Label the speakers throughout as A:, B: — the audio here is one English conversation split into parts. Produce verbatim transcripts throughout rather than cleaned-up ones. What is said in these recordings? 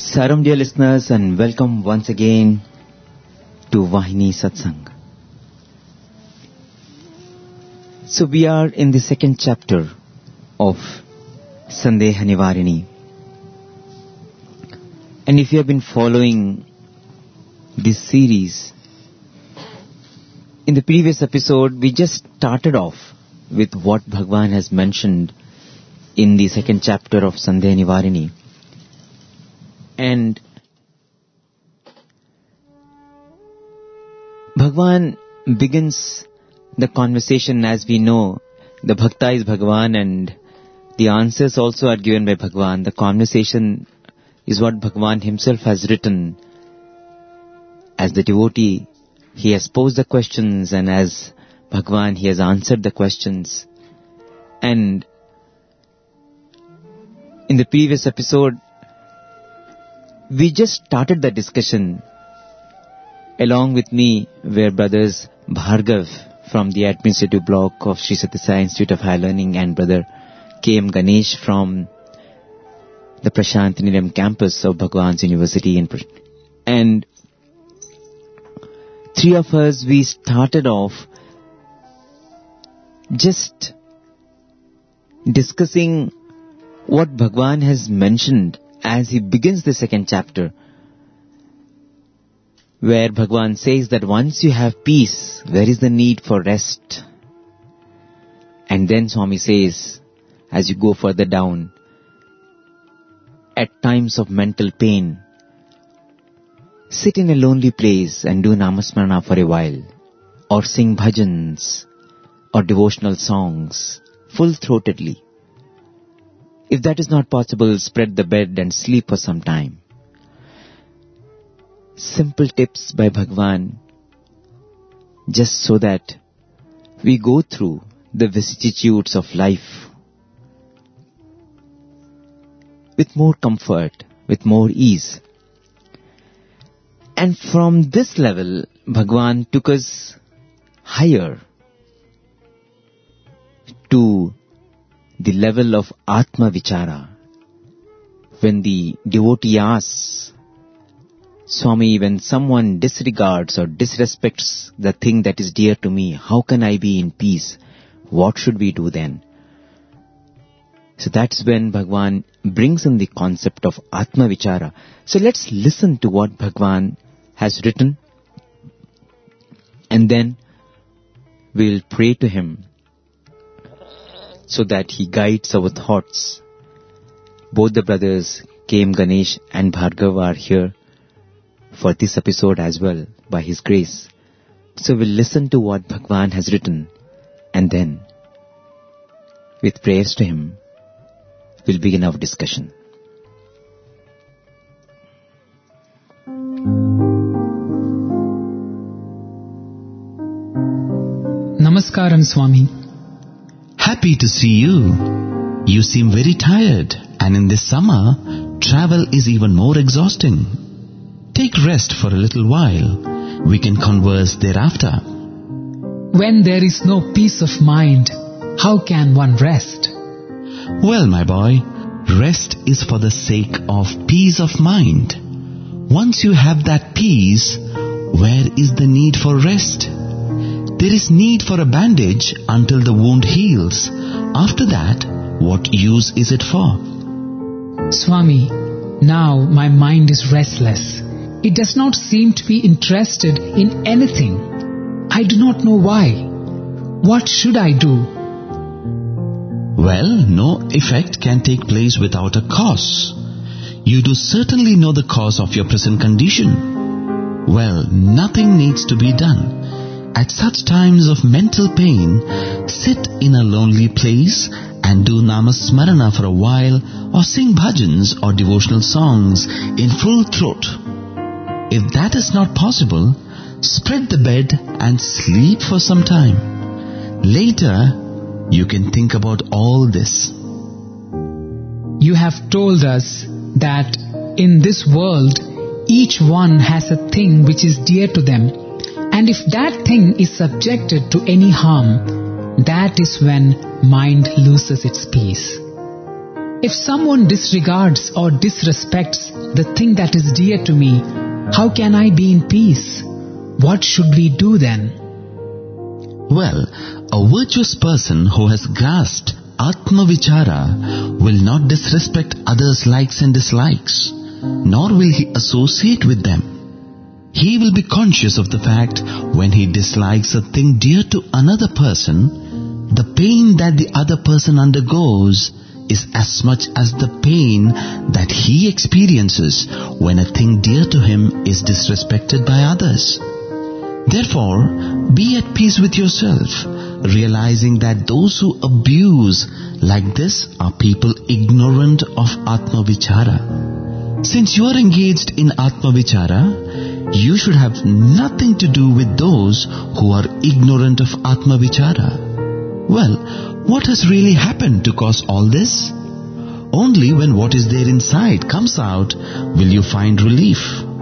A: Saram, dear listeners, and welcome once again to Vahini Satsang. So we are in the second chapter of Sandeha Nivarini. And if you have been following this series, in the previous episode we just started off with what Bhagwan has mentioned in the second chapter of Sandeha Nivarini. And Bhagwan begins the conversation. As we know, the Bhakta is Bhagwan and the answers also are given by Bhagwan. The conversation is what Bhagwan himself has written. As the devotee, he has posed the questions, and as Bhagwan, he has answered the questions. And in the previous episode, we just started the discussion. Along with me were brothers Bhargav from the administrative block of Sri Sathya Sai Institute of Higher Learning and brother K M Ganesh from the Prashant Nilayam campus of Bhagwan's University. In and three of us, we started off just discussing what Bhagwan has mentioned as he begins the second chapter, where Bhagwan says that once you have peace, where is the need for rest? And then Swami says, as you go further down, at times of mental pain, sit in a lonely place and do Namasmarana for a while, or sing bhajans or devotional songs full-throatedly. If that is not possible, spread the bed and sleep for some time. Simple tips by Bhagwan, just so that we go through the vicissitudes of life with more comfort, with more ease. And from this level, Bhagwan took us higher to the level of Atma Vichara. When the devotee asks, Swami, when someone disregards or disrespects the thing that is dear to me, how can I be in peace? What should we do then? So that's when Bhagwan brings in the concept of Atma Vichara. So let's listen to what Bhagwan has written, and then we'll pray to him so that he guides our thoughts. Both the brothers, K M Ganesh and Bhargav, are here for this episode as well, by his grace. So we'll listen to what Bhagwan has written, and then, with prayers to him, we'll begin our discussion.
B: Namaskaram, Swami.
C: Happy to see you. You seem very tired, and in this summer, travel is even more exhausting. Take rest for a little while. We can converse thereafter.
B: When there is no peace of mind, how can one rest?
C: Well, my boy, rest is for the sake of peace of mind. Once you have that peace, where is the need for rest? There is need for a bandage until the wound heals. After that, what use is it for?
B: Swami, now my mind is restless. It does not seem to be interested in anything. I do not know why. What should I do?
C: Well, no effect can take place without a cause. You do certainly know the cause of your present condition. Well, nothing needs to be done. At such times of mental pain, sit in a lonely place and do Namasmarana for a while, or sing bhajans or devotional songs in full throat. If that is not possible, spread the bed and sleep for some time. Later, you can think about all this.
B: You have told us that in this world, each one has a thing which is dear to them. And if that thing is subjected to any harm, that is when mind loses its peace. If someone disregards or disrespects the thing that is dear to me, how can I be in peace? What should we do then?
C: Well, a virtuous person who has grasped Atma Vichara will not disrespect others' likes and dislikes, nor will he associate with them. He will be conscious of the fact when he dislikes a thing dear to another person, the pain that the other person undergoes is as much as the pain that he experiences when a thing dear to him is disrespected by others. Therefore, be at peace with yourself, realizing that those who abuse like this are people ignorant of Atma Vichara. Since you are engaged in Atma Vichara, you should have nothing to do with those who are ignorant of Atma Vichara. Well, what has really happened to cause all this? Only when what is there inside comes out will you find relief.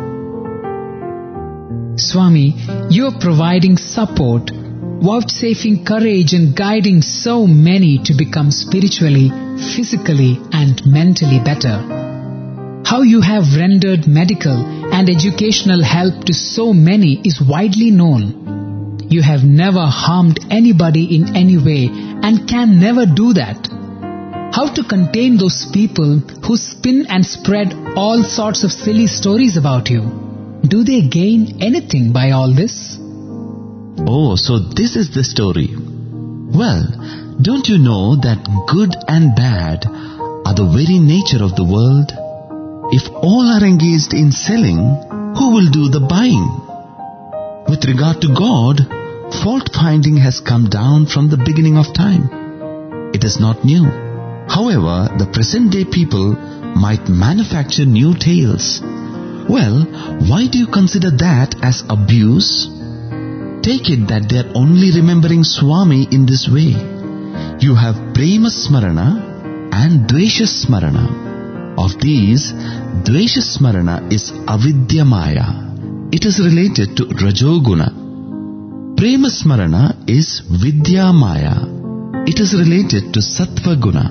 B: Swami, you are providing support, vouchsafing courage and guiding so many to become spiritually, physically and mentally better. How you have rendered medical and educational help to so many is widely known. You have never harmed anybody in any way and can never do that. How to contain those people who spin and spread all sorts of silly stories about you? Do they gain anything by all this?
C: Oh, so this is the story. Well, don't you know that good and bad are the very nature of the world? If all are engaged in selling, who will do the buying? With regard to God, fault finding has come down from the beginning of time. It is not new. However, the present day people might manufacture new tales. Well, why do you consider that as abuse? Take it that they are only remembering Swami in this way. You have Prema Smarana and Dvesha Smarana. Of these, Dvesha Smarana is Avidya Maya. It is related to Rajoguna. Prema Smarana is Vidya Maya. It is related to Sattva Guna.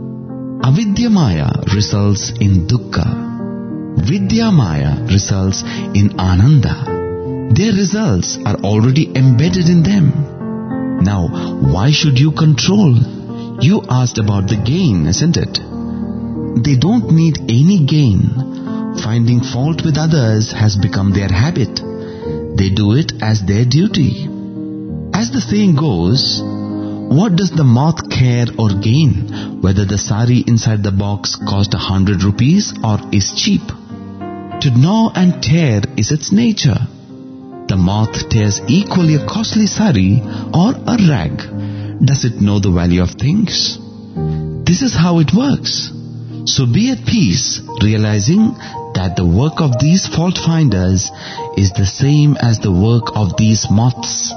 C: Avidya Maya results in Dukkha. Vidya Maya results in Ananda. Their results are already embedded in them. Now, why should you control? You asked about the gain, isn't it? They don't need any gain. Finding fault with others has become their habit. They do it as their duty. As the saying goes, what does the moth care or gain whether the sari inside the box cost a hundred rupees or is cheap? To gnaw and tear is its nature. The moth tears equally a costly sari or a rag. Does it know the value of things? This is how it works. So be at peace, realizing that the work of these fault finders is the same as the work of these moths.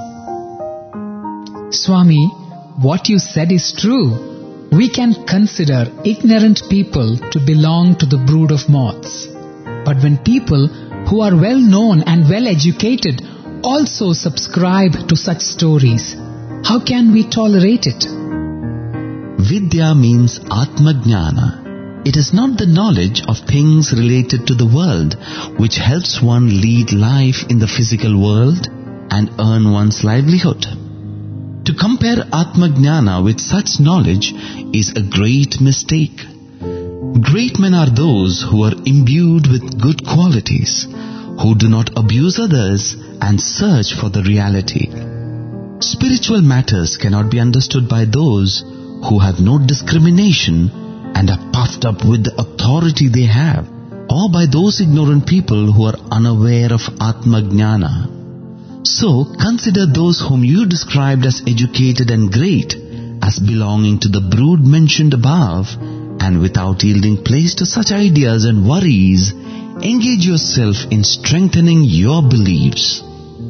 B: Swami, what you said is true. We can consider ignorant people to belong to the brood of moths. But when people who are well known and well educated also subscribe to such stories, how can we tolerate it?
C: Vidya means Atma Jnana. It is not the knowledge of things related to the world which helps one lead life in the physical world and earn one's livelihood. To compare Atma Jnana with such knowledge is a great mistake. Great men are those who are imbued with good qualities, who do not abuse others and search for the reality. Spiritual matters cannot be understood by those who have no discrimination and are puffed up with the authority they have, or by those ignorant people who are unaware of Atma Jnana. So consider those whom you described as educated and great as belonging to the brood mentioned above, and without yielding place to such ideas and worries, engage yourself in strengthening your beliefs.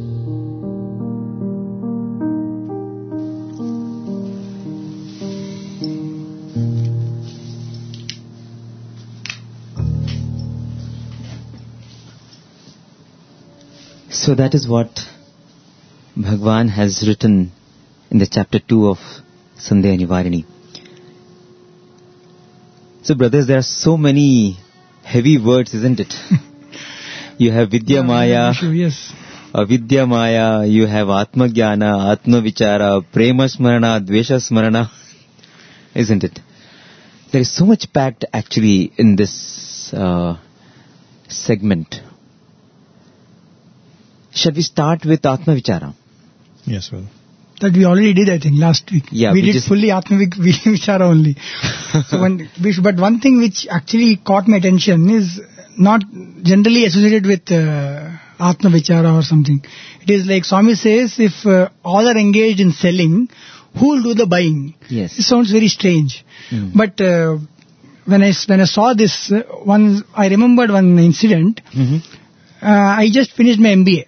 A: So that is what Bhagwan has written in the chapter two of Sandhya Nivarini. So brothers, there are so many heavy words, isn't it? You have Vidya Maya,
D: Sure, yes.
A: Avidya Maya, you have Atma Jnana, Atma Vichara, Prema Smarana, Dvesha Smarana, isn't it? There is so much packed actually in this uh, segment. Shall we start with Atma Vichara?
E: Yes, well.
D: That we already did, I think, last week.
A: Yeah,
D: we,
A: we
D: did
A: just-
D: fully Atma Vichara only. So one, we should- but one thing which actually caught my attention is not generally associated with uh, Atma Vichara or something. It is like Swami says, if uh, all are engaged in selling, who will do the buying?
A: Yes.
D: It sounds very strange.
A: Mm.
D: But uh, when I when I saw this, uh, one I remembered one incident.
A: Mm-hmm.
D: Uh, I just finished my M B A.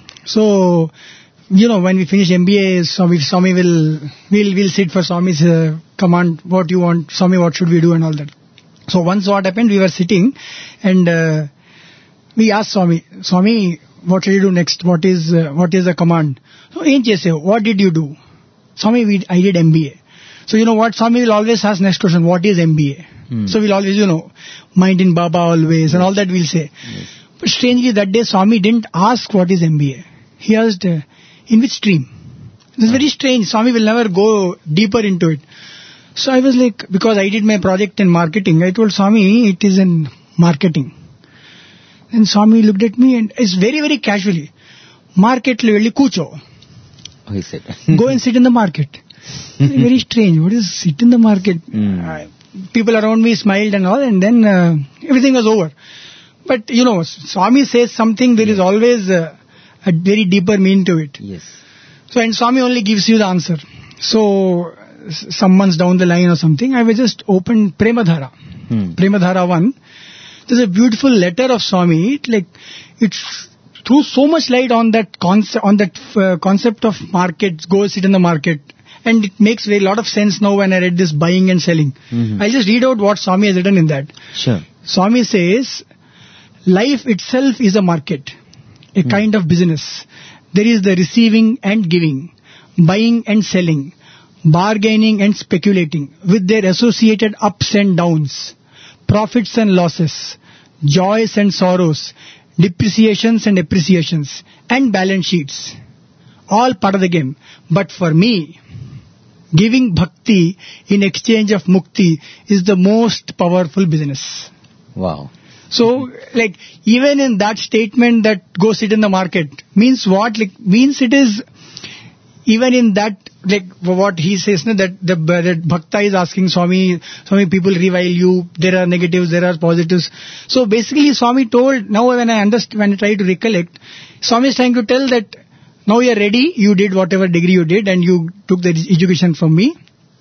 D: So, you know, when we finish M B A, Swami, Swami will, we'll, we'll sit for Swami's uh, command, what you want, Swami, what should we do and all that. So once what happened, we were sitting and uh, we asked Swami, Swami, what should you do next? What is uh, what is the command? So, in case, what did you do? Swami, we, I did M B A. So, you know what, Swami will always ask next question, what is M B A?
A: Hmm.
D: So we'll always, you know, mind in Baba always and all that we'll say.
A: Yes.
D: But strangely, that day Swami didn't ask what is M B A. He asked, uh, in which stream? This is very strange. Swami will never go deeper into it. So I was like, because I did my project in marketing, I told Swami, it is in marketing. And Swami looked at me and it's very, very casually, market level kucho.
A: Oh, he said.
D: Go and sit in the market. Very, very strange. What is sit in the market?
A: Mm.
D: Uh, people around me smiled and all, and then uh, everything was over. But, you know, Swami says something, there is always uh, a very deeper meaning to it.
A: Yes.
D: So, and Swami only gives you the answer. So, s- some months down the line or something, I will just open Premadhara.
A: Hmm.
D: Premadhara one. There's a beautiful letter of Swami. It like, it threw so much light on that concept, on that uh, concept of markets, go sit in the market. And it makes a lot of sense now when I read this buying and selling.
A: Mhm.
D: I'll just read out what Swami has written in that.
A: Sure.
D: Swami says, life itself is a market, a kind of business. There is the receiving and giving, buying and selling, bargaining and speculating, with their associated ups and downs, profits and losses, joys and sorrows, depreciations and appreciations, and balance sheets. All part of the game. But for me, giving bhakti in exchange of mukti is the most powerful business.
A: Wow.
D: So, like, even in that statement that go sit in the market, means what? Like, means it is, even in that, like, what he says, no, that the that Bhakta is asking Swami, Swami, people revile you, there are negatives, there are positives. So basically Swami told, now when I understand, when I try to recollect, Swami is trying to tell that, now you are ready, you did whatever degree you did and you took the education from me.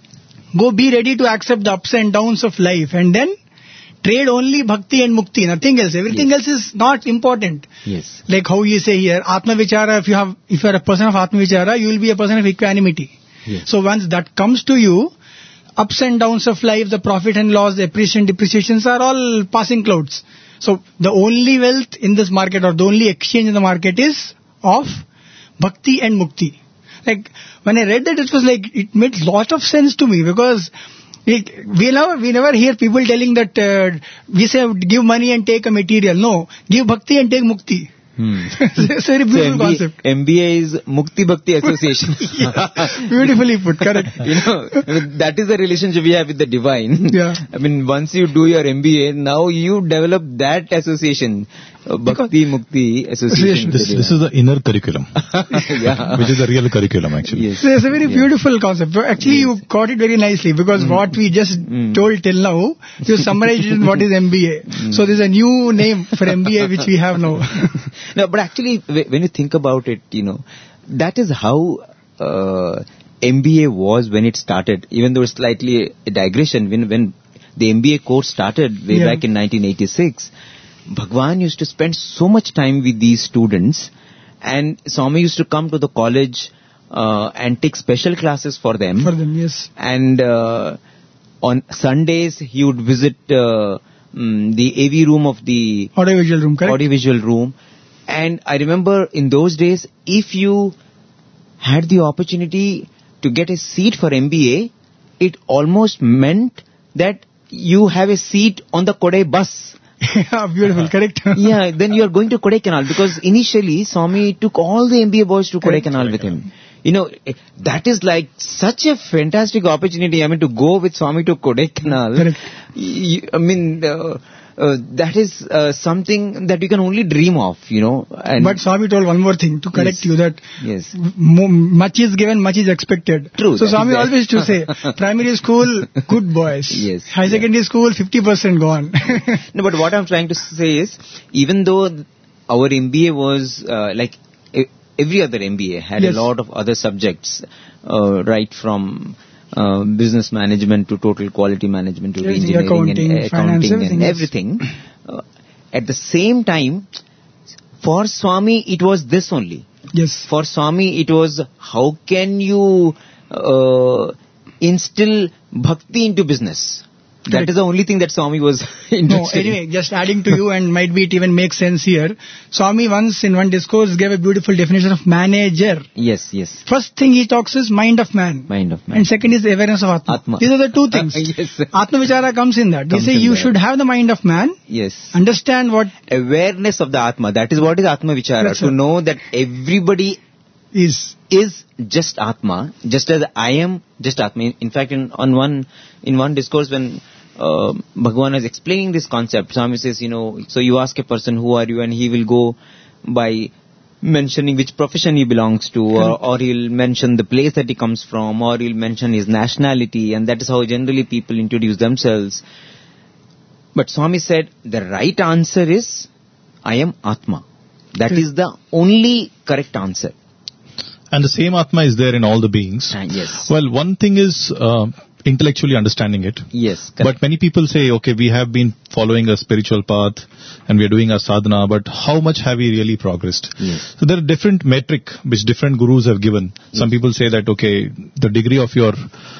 D: Go be ready to accept the ups and downs of life and then trade only bhakti and mukti, nothing else. Everything
A: Yes.
D: else is not important.
A: Yes.
D: Like how you say here, Atma Vichara, if you have, if you are a person of Atma Vichara, you will be a person of equanimity.
A: Yes.
D: So once that comes to you, ups and downs of life, the profit and loss, the appreciation, depreciations are all passing clouds. So the only wealth in this market or the only exchange in the market is of bhakti and mukti. Like when I read that, it was like, it made lot of sense to me because it, we never we never hear people telling that uh, we say give money and take a material. No, give bhakti and take mukti.
A: Hmm.
D: It's a very
A: So
D: beautiful
A: M B A,
D: concept.
A: M B A is Mukti Bhakti Association.
D: Yeah, beautifully put, correct.
A: You know, that is the relationship we have with the divine.
D: Yeah.
A: I mean, once you do your M B A, now you develop that association, uh, Bhakti Mukti Association.
E: This, this is the inner curriculum,
A: Yeah.
E: which is the real curriculum actually.
A: Yes.
D: So it's a very
A: Yeah.
D: beautiful concept. So actually, you got it very nicely because what we just
A: Mm.
D: told till now, you summarized it in what is M B A. So there's a new name for M B A which we have now.
A: No, but actually, wh- when you think about it, you know, that is how uh, M B A was when it started. Even though it's slightly a digression, when when the M B A course started way
D: Yeah.
A: back in nineteen eighty-six, Bhagwan used to spend so much time with these students, and Swami used to come to the college uh, and take special classes for them.
D: For them, yes.
A: And uh, on Sundays, he would visit uh, mm, the A V room of the
D: Audiovisual room, correct?
A: audiovisual room. And I remember in those days, if you had the opportunity to get a seat for M B A, it almost meant that you have a seat on the Kodai bus.
D: Yeah, beautiful, correct?
A: Yeah, then you are going to Kodaikanal, because initially Swami took all the M B A boys to Kodaikanal with him. You know, eh, that is like such a fantastic opportunity. I mean, to go with Swami to Kodaikanal.
D: Correct.
A: y- I mean, uh, uh, that is uh, something that you can only dream of, you know. And
D: But Swami told one more thing to correct
A: Yes.
D: you, that
A: Yes.
D: mo- much is given, much is expected.
A: True,
D: So
A: that
D: Swami
A: is there.
D: always used to say, primary school, good boys.
A: Yes,
D: High
A: yeah.
D: secondary school, fifty percent gone.
A: No, but what I'm trying to say is, even though our M B A was uh, like e- every other M B A had
D: Yes.
A: a lot of other subjects, uh, right from uh, business management to total quality management to
D: Everything,
A: engineering
D: accounting,
A: and
D: finance,
A: accounting and
D: everything, yes.
A: everything. Uh, at the same time, for Swami, it was this only.
D: Yes.
A: For Swami, it was how can you uh, instill bhakti into business. That
D: Correct.
A: is the only thing that Swami was
D: No,
A: interested in.
D: anyway, just adding to you, and might be it even makes sense here. Swami once in one discourse gave a beautiful definition of manager.
A: Yes, yes.
D: First thing he talks is mind of man.
A: Mind of man.
D: And second is awareness of Atma.
A: Atma.
D: These are the two things.
A: Yes.
D: Atma Vichara comes in that.
A: Comes
D: we say
A: in
D: you
A: that.
D: should have the mind of man,
A: Yes.
D: understand what
A: Awareness of the Atma. That is what is Atma Vichara.
D: That's
A: To
D: right.
A: know that everybody
D: is.
A: is just Atma, just as I am just Atma. In fact, in on one in one discourse when uh, Bhagavan is explaining this concept, Swami says, you know, so you ask a person, who are you, and he will go by mentioning which profession he belongs to, or, or he'll mention the place that he comes from, or he'll mention his nationality, and that is how generally people introduce themselves. But Swami said, the right answer is, I am Atma. That is the only correct answer.
E: And the same Atma is there in all the beings.
A: And yes.
E: Well, one thing is uh, intellectually understanding it.
A: Yes, correct.
E: But many people say, okay, we have been following a spiritual path and we are doing our sadhana, but how much have we really progressed?
A: Yes.
E: So there are different metric which different gurus have given. Some people say that, okay, the degree of your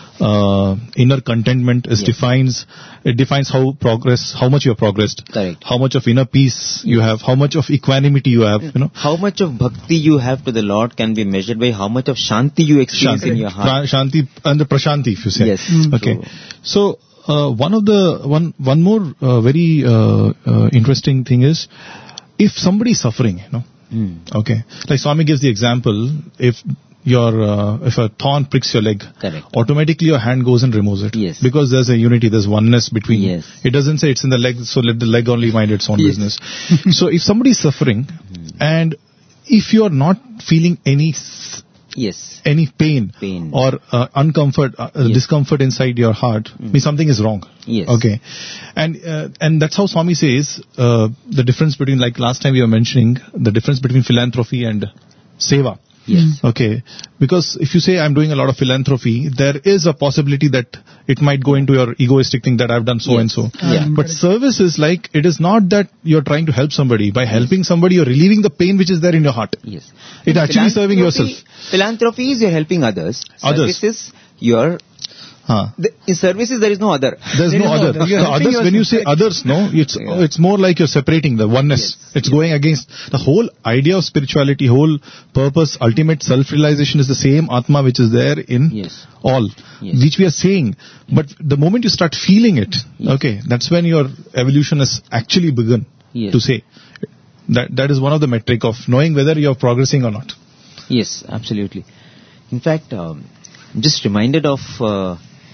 E: uh, inner contentment is
A: Yes.
E: defines, it defines how progress, how much you have progressed.
A: Correct.
E: How much of inner peace you have, how much of equanimity you have, you know.
A: How much of bhakti you have to the Lord can be measured by how much of shanti you experience in your heart.
E: Pra- Shanti and the prashanti, if you say.
A: Yes.
E: Okay.
A: So-
E: So, uh, one of the, one, one more uh, very uh, uh, interesting thing is, if somebody is suffering, you know,
A: Hmm.
E: okay, like Swami gives the example, if your, uh, if a thorn pricks your leg,
A: Correct.
E: automatically your hand goes and removes it.
A: Yes.
E: Because there's a unity, there's oneness between.
A: Yes.
E: It doesn't say it's in the leg, so let the leg only mind its own
A: Yes.
E: business. So if somebody is suffering, and if you are not feeling any s-
A: Yes.
E: any pain,
A: Pain.
E: or uh, uncomfort, uh,
A: Yes.
E: discomfort inside your heart, means something is wrong.
A: Yes.
E: Okay. And uh, and that's how Swami says uh, the difference between, like last time we were mentioning, the difference between philanthropy and seva.
A: Yes.
E: Okay. Because if you say I'm doing a lot of philanthropy, there is a possibility that it might go into your egoistic thing that I've done so
A: Yes.
E: and so.
A: Yeah.
E: But service is like, it is not that you're trying to help somebody. By helping somebody, you're relieving the pain which is there in your heart.
A: Yes.
E: It actually serving
A: Philanthropy-
E: yourself.
A: Philanthropy is you're helping others.
E: Others.
A: Services, you're,
E: Huh.
A: the, in services there is no other.
E: There's
D: There
E: no
D: is no
E: other.
D: other. You're
E: The
D: helping
E: others, when you say
D: yourself.
E: others, no, it's
A: Yeah.
E: it's more like you're separating the oneness.
A: Yes.
E: It's
A: Yes.
E: going against the whole idea of spirituality, whole purpose, ultimate self-realization is the same Atma which is there in
A: Yes.
E: all,
A: Yes.
E: which we are saying. But the moment you start feeling it,
A: Yes.
E: okay, that's when your evolution has actually begun
A: Yes.
E: to say. That that is one of the metric of knowing whether you're progressing or not.
A: Yes, absolutely. In fact, um, I'm just reminded of uh,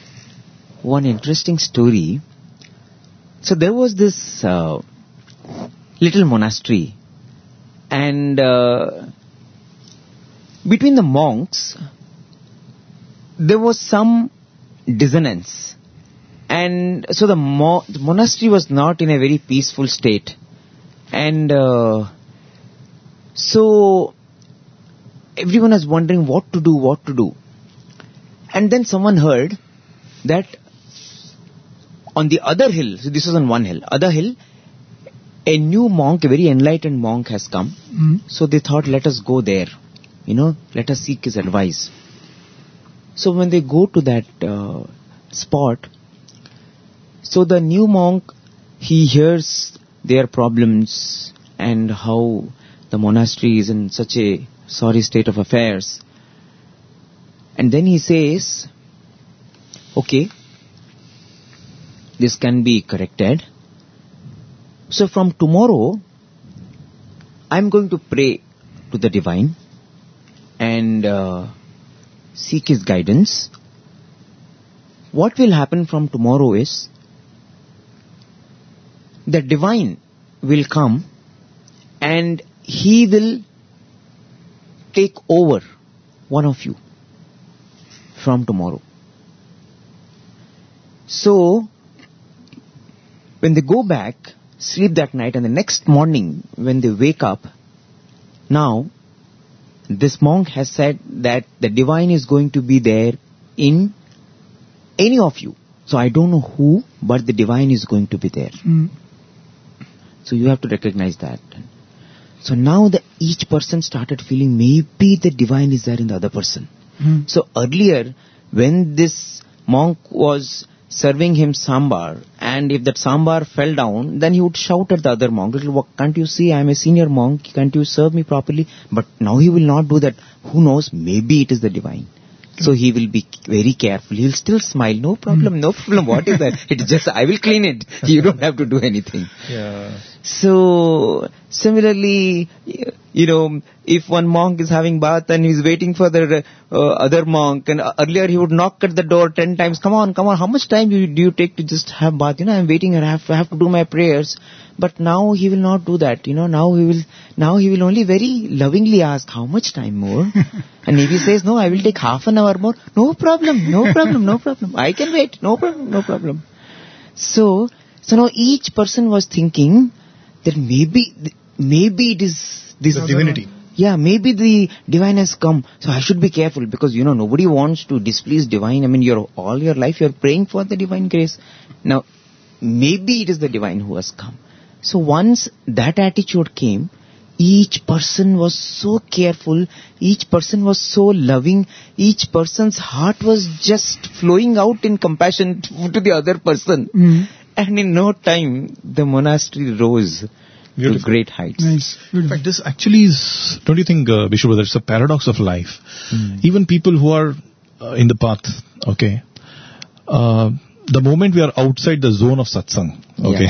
A: one interesting story. So there was this uh, little monastery, and uh, between the monks, there was some dissonance. And so the, mo- the monastery was not in a very peaceful state. And uh, so everyone was wondering what to do, what to do. And then someone heard that on the other hill, so this was on one hill, other hill, a new monk, a very enlightened monk has come.
D: Mm.
A: So they thought, let us go there, you know, let us seek his advice. So when they go to that uh, spot, so the new monk, he hears their problems and how the monastery is in such a sorry state of affairs. And then he says, okay, this can be corrected. So from tomorrow, I'm going to pray to the divine and uh, seek his guidance. What will happen from tomorrow is the divine will come and he will take over one of you from tomorrow. So, when they go back, sleep that night, and the next morning when they wake up, now this monk has said that the divine is going to be there in any of you. So I don't know who, but the divine is going to be there.
D: Mm.
A: So you have to recognize that. So now the each person started feeling maybe the divine is there in the other person.
D: Mm.
A: So earlier, when this monk was serving him sambar, and if that sambar fell down, then he would shout at the other monk, "Can't you see I am a senior monk? Can't you serve me properly?" But now he will not do that. Who knows? Maybe it is the divine. So he will be very careful. He will still smile. No problem, no problem. What is that? It's just, I will clean it. You don't have to do anything.
E: Yeah.
A: So, similarly, you know, if one monk is having bath and he's waiting for the uh, other monk, and earlier he would knock at the door ten times, come on, come on, how much time do you, do you take to just have bath? You know, I'm waiting and I have, I have to do my prayers. But now he will not do that. You know, now he will, now he will only very lovingly ask, how much time more? And if he says, no, I will take half an hour more, no problem, no problem, no problem. I can wait, no problem, no problem. So, so now each person was thinking that maybe, maybe it is this
E: The divinity.
A: Yeah, maybe the divine has come. So I should be careful because, you know, nobody wants to displease divine. I mean, you're all your life you're praying for the divine grace. Now, maybe it is the divine who has come. So once that attitude came, each person was so careful, each person was so loving, each person's heart was just flowing out in compassion to the other person.
D: Mm.
A: And in no time, the monastery rose
E: Beautiful.
A: to great heights.
D: Nice.
E: In fact, this actually is, don't you think, uh, Vishnu brother, it's a paradox of life.
A: Mm.
E: Even people who are uh, in the path, okay, uh, the moment we are outside the zone of satsang, okay,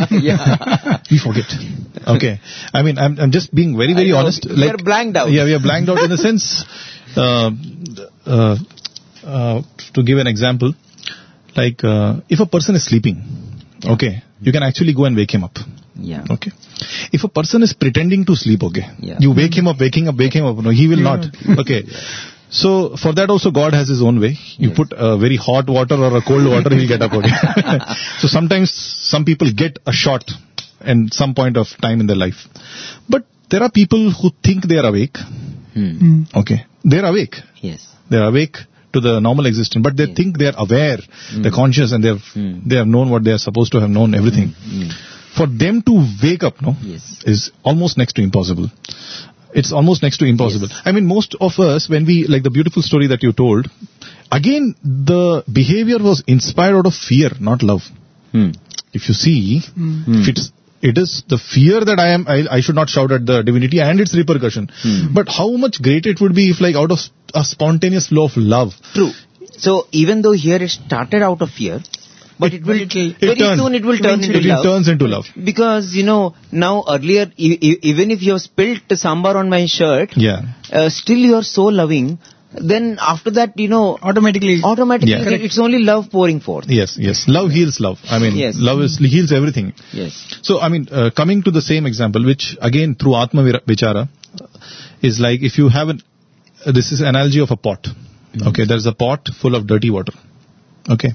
A: Yeah.
E: we forget. Okay, I mean, I'm, I'm just being very, very
A: I know.
E: honest.
A: We are blanked out.
E: Yeah, we are blanked out in the sense, uh, uh, uh, to give an example, like uh, if a person is sleeping, okay, you can actually go and wake him up.
A: Yeah.
E: Okay. If a person is pretending to sleep, okay,
A: Yeah.
E: you wake him up, waking up, wake him up. No, he will not. Okay. So for that also God has his own way. You
A: Yes.
E: put a very hot water or a cold water, he'll get up. Okay. So sometimes some people get a shot in some point of time in their life. But there are people who think they are awake.
A: Hmm.
D: Mm.
E: Okay. They're awake.
A: Yes.
E: They're awake to the normal existence, but they
A: Yes.
E: think they're aware, they're conscious, and they've,
A: Mm.
E: they have known what they are supposed to have known, everything.
A: Mm.
E: For them to wake up, no,
A: Yes.
E: is almost next to impossible. It's almost next to impossible.
A: Yes.
E: I mean, most of us, when we, like the beautiful story that you told, again, the behavior was inspired out of fear, not love.
A: Hmm.
E: If you see,
A: Hmm.
E: if it's, it is the fear that I am, I, I should not shout at the divinity and its repercussion.
A: Hmm.
E: But how much greater it would be if, like, out of a spontaneous flow of love,
A: True. So even though here it started out of fear, but it, will
E: it
A: very
E: turns-
A: soon it will turn into
E: it
A: love.
E: turns into love.
A: Because, you know, now earlier, e- e- even if you have spilt sambar on my shirt,
E: Yeah.
A: uh, still you are so loving, then after that, you know,
D: Automatically.
A: automatically
E: Yeah.
A: it- it's only love pouring forth.
E: Yes, yes. Love heals love. I mean,
A: Yes.
E: love is, heals everything.
A: Yes.
E: So, I mean, uh, coming to the same example, which again through Atma Vira- Vichara, is like if you have an, uh, this is analogy of a pot. Okay, there's a pot full of dirty water. Okay.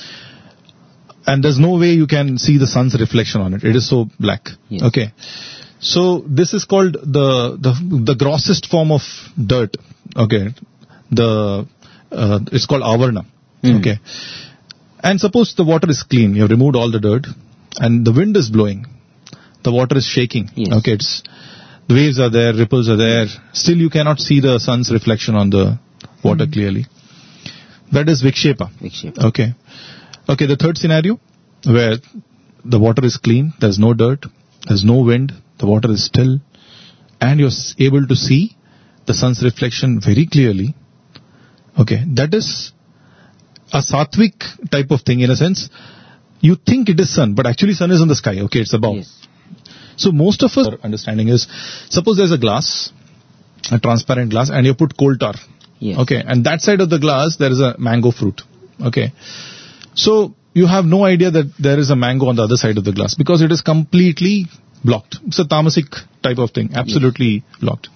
E: And there's no way you can see the sun's reflection on it. It is so black.
A: Yes.
E: Okay. So this is called the, the, the grossest form of dirt. Okay. The, uh, it's called avarna.
A: Mm.
E: Okay. And suppose the water is clean, you have removed all the dirt, and the wind is blowing, the water is shaking.
A: Yes.
E: Okay, it's, the waves are there, ripples are there, still you cannot see the sun's reflection on the water
A: Hmm.
E: clearly. That is vikshepa.
A: Vikshepa.
E: Okay. Okay, the third scenario, where the water is clean, there's no dirt, there's no wind, the water is still, and you're s- able to see the sun's reflection very clearly. Okay, that is a sattvic type of thing in a sense. you think it is sun, but actually sun is in the sky. Okay, it's above.
A: Yes.
E: So most of us, our understanding is, suppose there's a glass, a transparent glass, and you put coal tar.
A: Yes.
E: Okay, and that side of the glass, there is a mango fruit. Okay. So you have no idea that there is a mango on the other side of the glass because it is completely blocked. It's a tamasic type of thing, absolutely yes. blocked.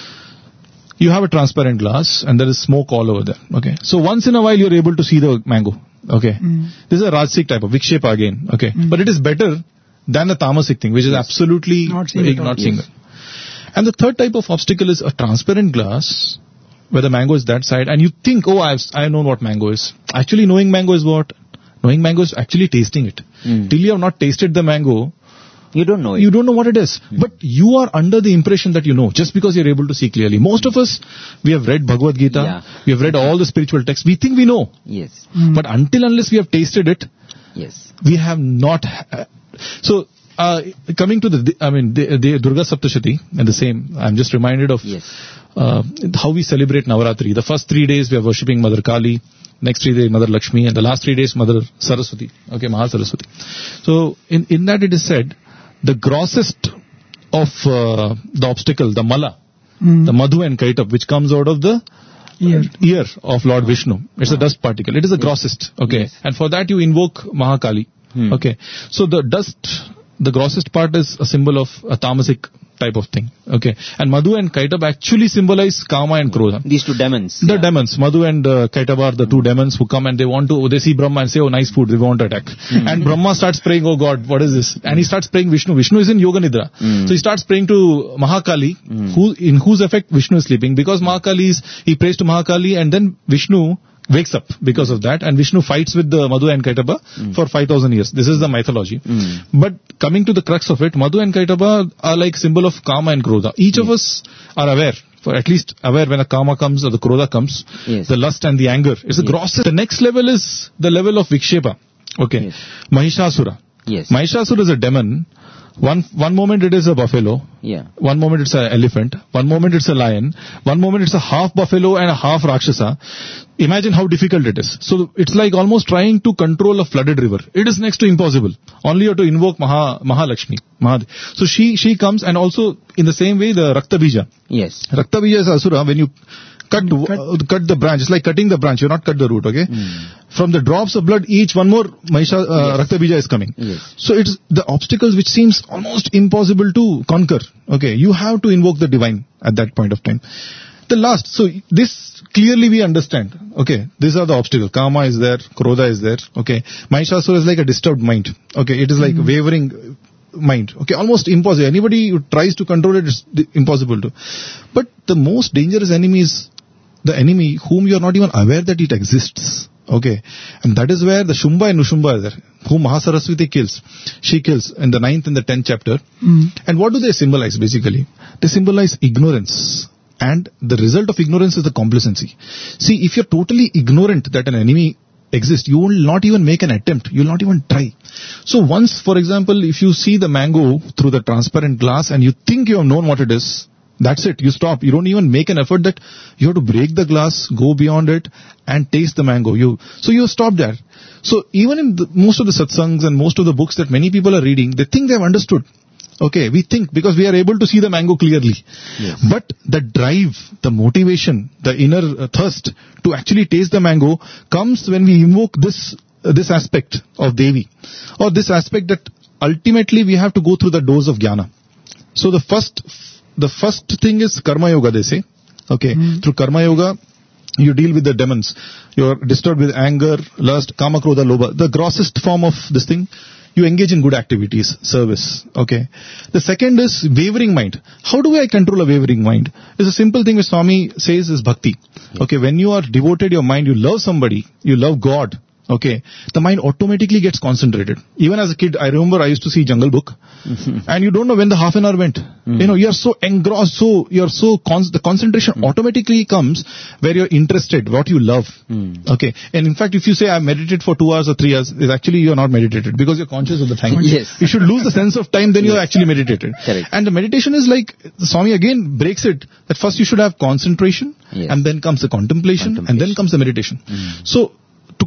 E: You have a transparent glass and there is smoke all over there. Okay. So once in a while you're able to see the mango. Okay. Mm. This is a Rajasic type of Vikshepa again. Okay. Mm. But it is better than a tamasic thing, which is yes. absolutely
D: not seeing
E: not seeing yes. And the third type of obstacle is a transparent glass where the mango is that side and you think, oh, I've, I know what mango is. Actually knowing mango is what? Knowing mango is actually tasting it. Mm. Till you have not tasted the mango,
A: you don't know it.
E: You don't know what it is. Mm. But you are under the impression that you know, just because you're able to see clearly. Most of us, we have read Bhagavad Gita, yeah. we have read all the spiritual texts, we think we know.
A: Yes.
E: Mm. But until unless we have tasted it,
A: yes,
E: we have not. Uh, so, uh, coming to the, I mean, the, the Durga Saptashati, and the same, I'm just reminded of
A: yes.
E: uh, how we celebrate Navaratri. The first three days we are worshipping Mother Kali. Next three days, Mother Lakshmi, and the last three days, Mother Saraswati. Okay, Maha Saraswati. So, in, in that it is said, the grossest of uh, the obstacle, the mala, mm. the madhu and kaitab, which comes out of the ear, ear of Lord Vishnu. It's ah. a dust particle. It is the yes. grossest. Okay. Yes. And for that you invoke Mahakali. Hmm. Okay. So the dust, the grossest part is a symbol of a tamasic type of thing. Okay. And Madhu and Kaitab actually symbolize Kama and Krodha.
A: These two demons.
E: The
A: yeah.
E: demons. Madhu and uh, Kaitab are the two demons who come and they want to, they see Brahma and say, oh, nice food, they want to attack. Mm. And Brahma starts praying, oh God, what is this? And he starts praying Vishnu. Vishnu is in Yoga Nidra. Mm. So he starts praying to Mahakali, mm. who, in whose effect Vishnu is sleeping. Because Mahakali is, he prays to Mahakali and then Vishnu wakes up because of that, and Vishnu fights with the Madhu and Kaitaba mm. for five thousand years. This is the mythology. Mm. But coming to the crux of it, Madhu and Kaitaba are like symbol of Kama and Krodha. Each yes. of us are aware, for at least aware when a Kama comes or the Krodha comes, yes. the lust and the anger. It's a yes. gross. The next level is the level of Vikshepa. Okay. Yes. Mahishasura.
A: Yes.
E: Mahishasura is a demon. One one moment it is a buffalo.
A: Yeah.
E: One moment it's an elephant. One moment it's a lion. One moment it's a half buffalo and a half Rakshasa. Imagine how difficult it is. So it's like almost trying to control a flooded river. It is next to impossible. Only you have to invoke Maha Mahalakshmi. Mahad. So she she comes, and also in the same way the Rakta Bija.
A: Yes.
E: Rakta Bija is Asura. When you cut cut, uh, cut the branch, it's like cutting the branch. You not cut the root. Okay. Mm. From the drops of blood, each one more Mahisha, uh, yes. Rakta Bija is coming.
A: Yes.
E: So it's the obstacles which seems almost impossible to conquer. Okay. You have to invoke the divine at that point of time. The last, so this clearly we understand. Okay, these are the obstacles. Kama is there, Krodha is there. Okay, Mahishasura is like a disturbed mind. Okay, it is like mm-hmm. wavering mind. Okay, almost impossible. Anybody who tries to control it is impossible to. But the most dangerous enemy is the enemy whom you are not even aware that it exists. Okay, and that is where the Shumba and Nushumba are there, whom Mahasaraswati kills. She kills in the ninth and the tenth chapter. Mm. And what do they symbolize basically? They symbolize ignorance. And the result of ignorance is the complacency. See, if you're totally ignorant that an enemy exists, you will not even make an attempt. You will not even try. So once, for example, if you see the mango through the transparent glass and you think you have known what it is, that's it. You stop. You don't even make an effort that you have to break the glass, go beyond it, and taste the mango. You So you stop there. So even in the, most of the satsangs and most of the books that many people are reading, they think they have understood. Okay, we think because we are able to see the mango clearly. Yes. But the drive, the motivation, the inner thirst to actually taste the mango comes when we invoke this uh, this aspect of Devi. Or this aspect that ultimately we have to go through the doors of Jnana. So the first the first thing is Karma Yoga, they say. Okay, mm. Through Karma Yoga, you deal with the demons. You are disturbed with anger, lust, Kama, Krodha, Lobha. The grossest form of this thing. You engage in good activities, service, okay. The second is wavering mind. How do I control a wavering mind? It's a simple thing which Swami says is bhakti. Okay, when you are devoted your mind, you love somebody, you love God, okay, the mind automatically gets concentrated. Even as a kid, I remember I used to see Jungle Book, mm-hmm. and you don't know when the half an hour went. Mm-hmm. You know, you are so engrossed, so, you are so, con- the concentration mm-hmm. automatically comes where you are interested, what you love. Mm-hmm. Okay, and in fact, if you say I meditate for two hours or three hours, it's actually you are not meditated because you are conscious of the time.
A: Yes.
E: You should lose the sense of time, then yes. you are actually meditated.
A: Correct.
E: And the meditation is like, Swami again breaks it, that first you should have concentration, yes. and then comes the contemplation, contemplation, and then comes the meditation. Mm-hmm. So, to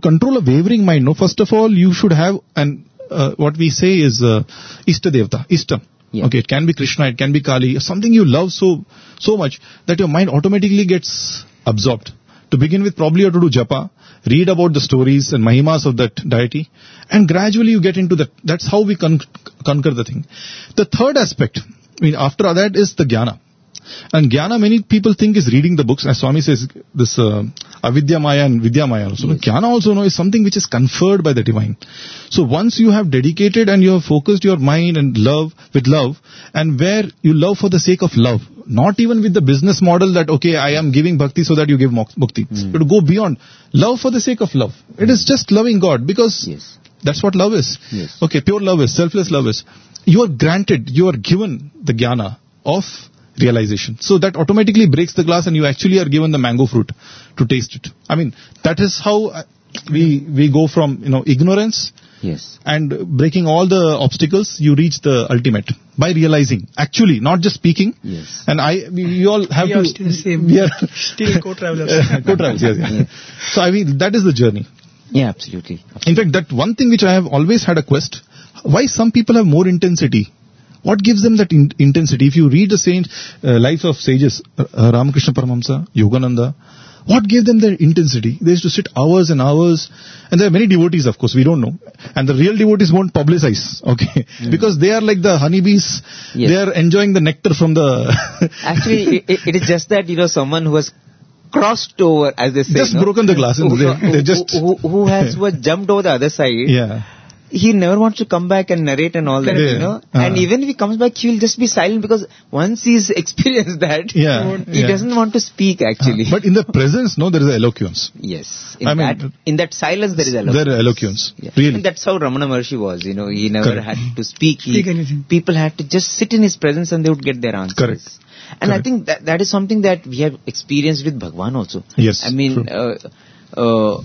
E: control a wavering mind, no, first of all, you should have an, uh, what we say is, uh, Ishta Devta, Ishta.
A: Yeah.
E: Okay, it can be Krishna, it can be Kali, something you love so, so much that your mind automatically gets absorbed. To begin with, probably you have to do japa, read about the stories and mahimas of that deity, and gradually you get into that. That's how we con- conquer the thing. The third aspect, I mean, after that is the jnana. And jnana, many people think is reading the books. As Swami says, this uh, avidya maya and vidya maya also. Yes. Jnana also no, is something which is conferred by the divine. So once you have dedicated and you have focused your mind and love with love, and where you love for the sake of love, not even with the business model that, okay, I am giving bhakti so that you give mukti. Mm. But to go beyond, love for the sake of love. It is just loving God, because
A: yes.
E: that's what love is.
A: Yes.
E: Okay, pure love is, selfless love is. You are granted, you are given the jnana of realization. So that automatically breaks the glass and you actually are given the mango fruit to taste it. I mean, that is how we we go from, you know, ignorance
A: yes.
E: and breaking all the obstacles, you reach the ultimate by realizing. Actually, not just speaking.
A: Yes.
E: And I, we, we all have
D: we
E: to.
D: Are still the same.
E: We are
D: still co-travelers.
E: co-travelers, yes. yes. Yeah. So I mean, that is the journey.
A: Yeah, absolutely. absolutely.
E: In fact, that one thing which I have always had a quest, why some people have more intensity. What gives them that in- intensity? If you read the saint uh, lives of sages, uh, Ramakrishna Paramahamsa, Yogananda, what gave them their intensity? They used to sit hours and hours, and there are many devotees, of course, we don't know. And the real devotees won't publicize, okay? Mm. Because they are like the honeybees, yes. They are enjoying the nectar from the...
A: Actually, it, it is just that, you know, someone who has crossed over, as they say.
E: Just
A: no?
E: broken the glass.
A: Who,
E: they, they just...
A: who, who, who has who has jumped over the other side.
E: Yeah.
A: He never wants to come back and narrate and all that,
E: yeah.
A: you know.
E: Uh-huh.
A: And even if he comes back, he will just be silent, because once he's experienced that,
E: yeah.
A: he
E: yeah.
A: doesn't want to speak actually.
E: Uh, but in the presence, no, there is eloquence.
A: Yes. In
E: I
A: that,
E: mean,
A: in that silence, there is eloquence.
E: There is eloquence.
A: Yeah.
E: Really.
A: And that's how Ramana Maharshi was, you know. He never
E: Correct.
A: had to speak. He,
D: speak anything.
A: People had to just sit in his presence and they would get their answers.
E: Correct.
A: And
E: Correct.
A: I think that that is something that we have experienced with Bhagwan also.
E: Yes.
A: I mean, uh, uh,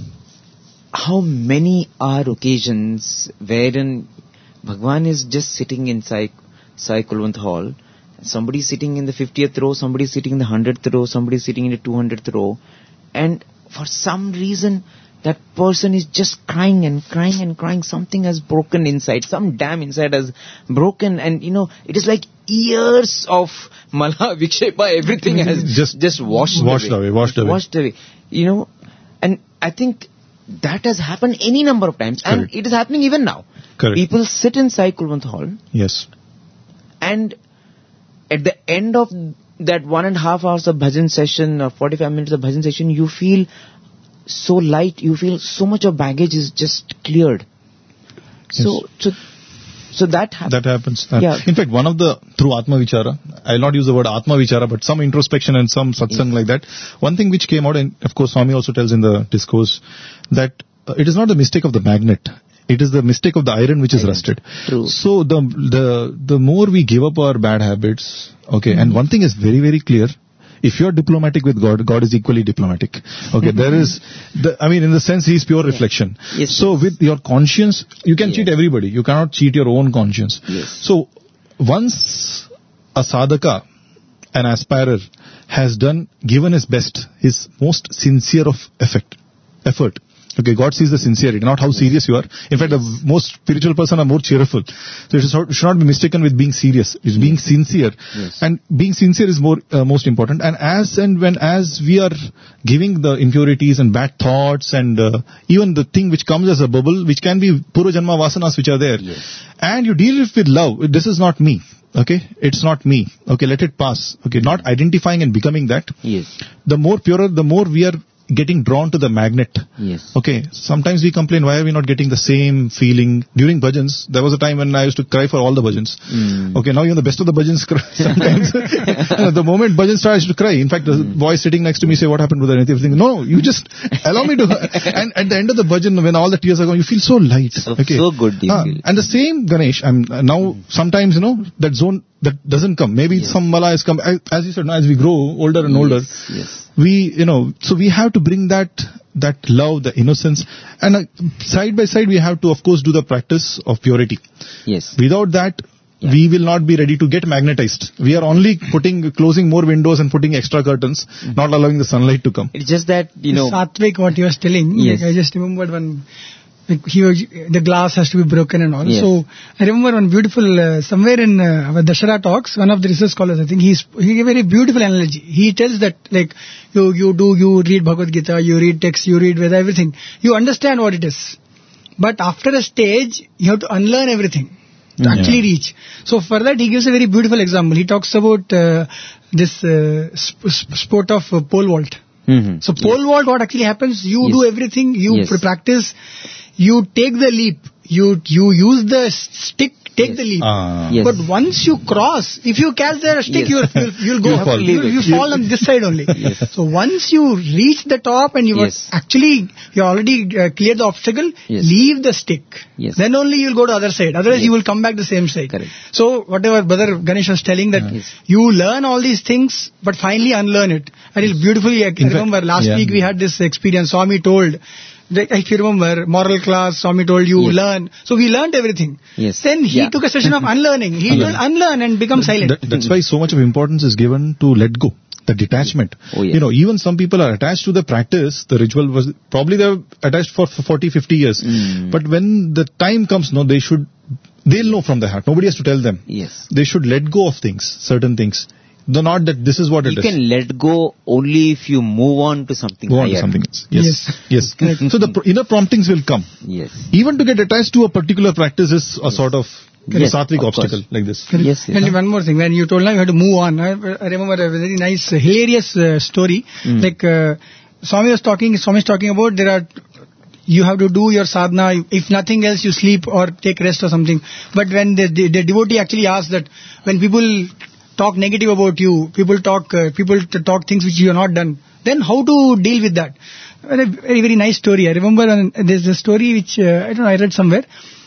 A: how many are occasions wherein Bhagwan is just sitting in Sai, Sai Kulwant Hall, somebody sitting in the fiftieth row, somebody sitting in the hundredth row, somebody sitting in the two hundredth row, and for some reason that person is just crying and crying and crying. Something has broken inside, some dam inside has broken, and you know, it is like years of Mala Vikshepa, everything has just, just washed,
E: washed away. away washed away.
A: Washed away. You know, and I think that has happened any number of times.
E: Correct.
A: And it is happening even now.
E: Correct.
A: People sit in Sai Kulwant Hall.
E: Yes.
A: And at the end of that one and a half hours of bhajan session or forty-five minutes of bhajan session, you feel so light. You feel so much of baggage is just cleared.
E: Yes.
A: So, so, so that happens.
E: That happens. Uh,
A: Yeah.
E: In fact, one of the, through Atma Vichara, I'll not use the word Atma Vichara, but some introspection and some satsang
A: Yes.
E: like that. One thing which came out, and of course Swami also tells in the discourse, that uh, it is not the mistake of the magnet. It is the mistake of the iron which is
A: Iron.
E: rusted.
A: True.
E: So the the the more we give up our bad habits, okay, mm-hmm. and one thing is very, very clear. If you are diplomatic with God, God is equally diplomatic. Okay, there is, the, I mean, in the sense, He is pure yeah. reflection.
A: Yes,
E: so
A: yes.
E: with your conscience, you can
A: yes.
E: cheat everybody. You cannot cheat your own conscience.
A: Yes.
E: So once a sadhaka, an aspirer, has done, given his best, his most sincere of effect, effort. Okay, God sees the sincerity, not how serious you are. In fact, the most spiritual person are more cheerful. So it should not be mistaken with being serious. It's being sincere.
A: Yes.
E: And being sincere is more uh, most important. And as and when, as we are giving the impurities and bad thoughts and uh, even the thing which comes as a bubble, which can be Purva Janma Vasanas which are there.
A: Yes.
E: And you deal it with love. This is not me. Okay, it's not me. Okay, let it pass. Okay, not identifying and becoming that.
A: Yes.
E: The more purer, the more we are getting drawn to the magnet.
A: Yes.
E: Okay, sometimes we complain, why are we not getting the same feeling? During bhajans, there was a time when I used to cry for all the bhajans. Mm. Okay, now even the best of the bhajans cry sometimes. The moment bhajan starts, I used to cry. In fact, the mm. boy sitting next to me say, what happened with anything? Think, no, you just allow me to. And at the end of the bhajan, when all the tears are gone, you feel so light.
A: So,
E: okay.
A: so good. You
E: uh,
A: feel.
E: And the same Ganesh, I'm uh, now mm. sometimes, you know, that zone that doesn't come. Maybe yes. some mala has come. As you said, now as we grow older and
A: yes.
E: older,
A: yes.
E: we, you know, so we have to bring that, that love, the innocence, and uh, side by side we have to, of course, do the practice of purity.
A: Yes.
E: Without that,
A: Yeah.
E: we will not be ready to get magnetized. We are only putting, closing more windows and putting extra curtains, mm-hmm. not allowing the sunlight to come.
A: It's just that, you know.
D: Satvik, what he was telling,
A: Yes.
D: like, I just remembered one, like he was, the glass has to be broken and all.
A: Yes.
D: So I remember one beautiful, uh, somewhere in uh, our Dashara talks, one of the research scholars, I think he's, he gave a very beautiful analogy. He tells that, like, you, you do, you read Bhagavad Gita, you read text, you read Veda, everything. You understand what it is. But after a stage, you have to unlearn everything to
E: Yeah.
D: actually reach. So for that, he gives a very beautiful example. He talks about uh, this uh, sp- sp- sport of uh, pole vault.
A: Mm-hmm.
D: So pole vault, what actually happens? You
A: Yes.
D: do everything. You
A: Yes.
D: pr- practice. You take the leap. You you use the s- stick. Take
A: Yes.
D: the leap.
E: Ah.
A: Yes.
D: But once you cross, if you catch the stick,
A: Yes.
D: you'll, you'll, you'll go.
E: You'll fall.
D: You, you fall on this side only.
A: Yes.
D: So once you reach the top and you
A: Yes.
D: are actually you already uh, cleared the obstacle,
A: Yes.
D: leave the stick.
A: Yes.
D: Then only you'll go to other side. Otherwise,
A: Yes.
D: you will come back the same side.
A: Correct.
D: So whatever Brother Ganesh was telling that
A: Yes.
D: you learn all these things, but finally unlearn it. And it's beautifully. I
E: In fact,
D: remember last
E: yeah.
D: week we had this experience. Swami told. Like, if you remember, moral class, Swami told you
A: Yes.
D: learn. So we learned everything.
A: Yes.
D: Then he
A: Yeah.
D: took a session of unlearning. He
E: Unlearn.
D: told unlearn and become silent.
E: That, that's why so much of importance is given to let go, the detachment.
A: Oh, yes.
E: You know, even some people are attached to the practice, the ritual was, probably they're attached for forty, fifty years.
A: Mm.
E: But when the time comes, no, they should, they'll know from the heart. Nobody has to tell them.
A: Yes.
E: They should let go of things, certain things. Though not that this is what it
A: You
E: is.
A: can let go only if you move on to something
E: Go on
A: higher.
E: to something else. Yes. Yes. So the pr- inner promptings will come.
A: Yes.
E: Even to get attached to a particular practice is a sort of
A: Yes,
E: sattvic
A: of
E: obstacle
A: course.
E: like this.
A: Yes, yes.
D: And one more thing, when you told now you had to move on, I, I remember a very nice, uh, hilarious uh, story.
A: Mm.
D: Like uh, Swami was talking, Swami is talking about there are, you have to do your sadhana. If nothing else, you sleep or take rest or something. But when the, the, the devotee actually asked that, when people talk negative about you, people talk, uh, people t- talk things which you have not done, then how to deal with that? A very very nice story. I remember uh, there's a story which uh, I don't know, I read somewhere.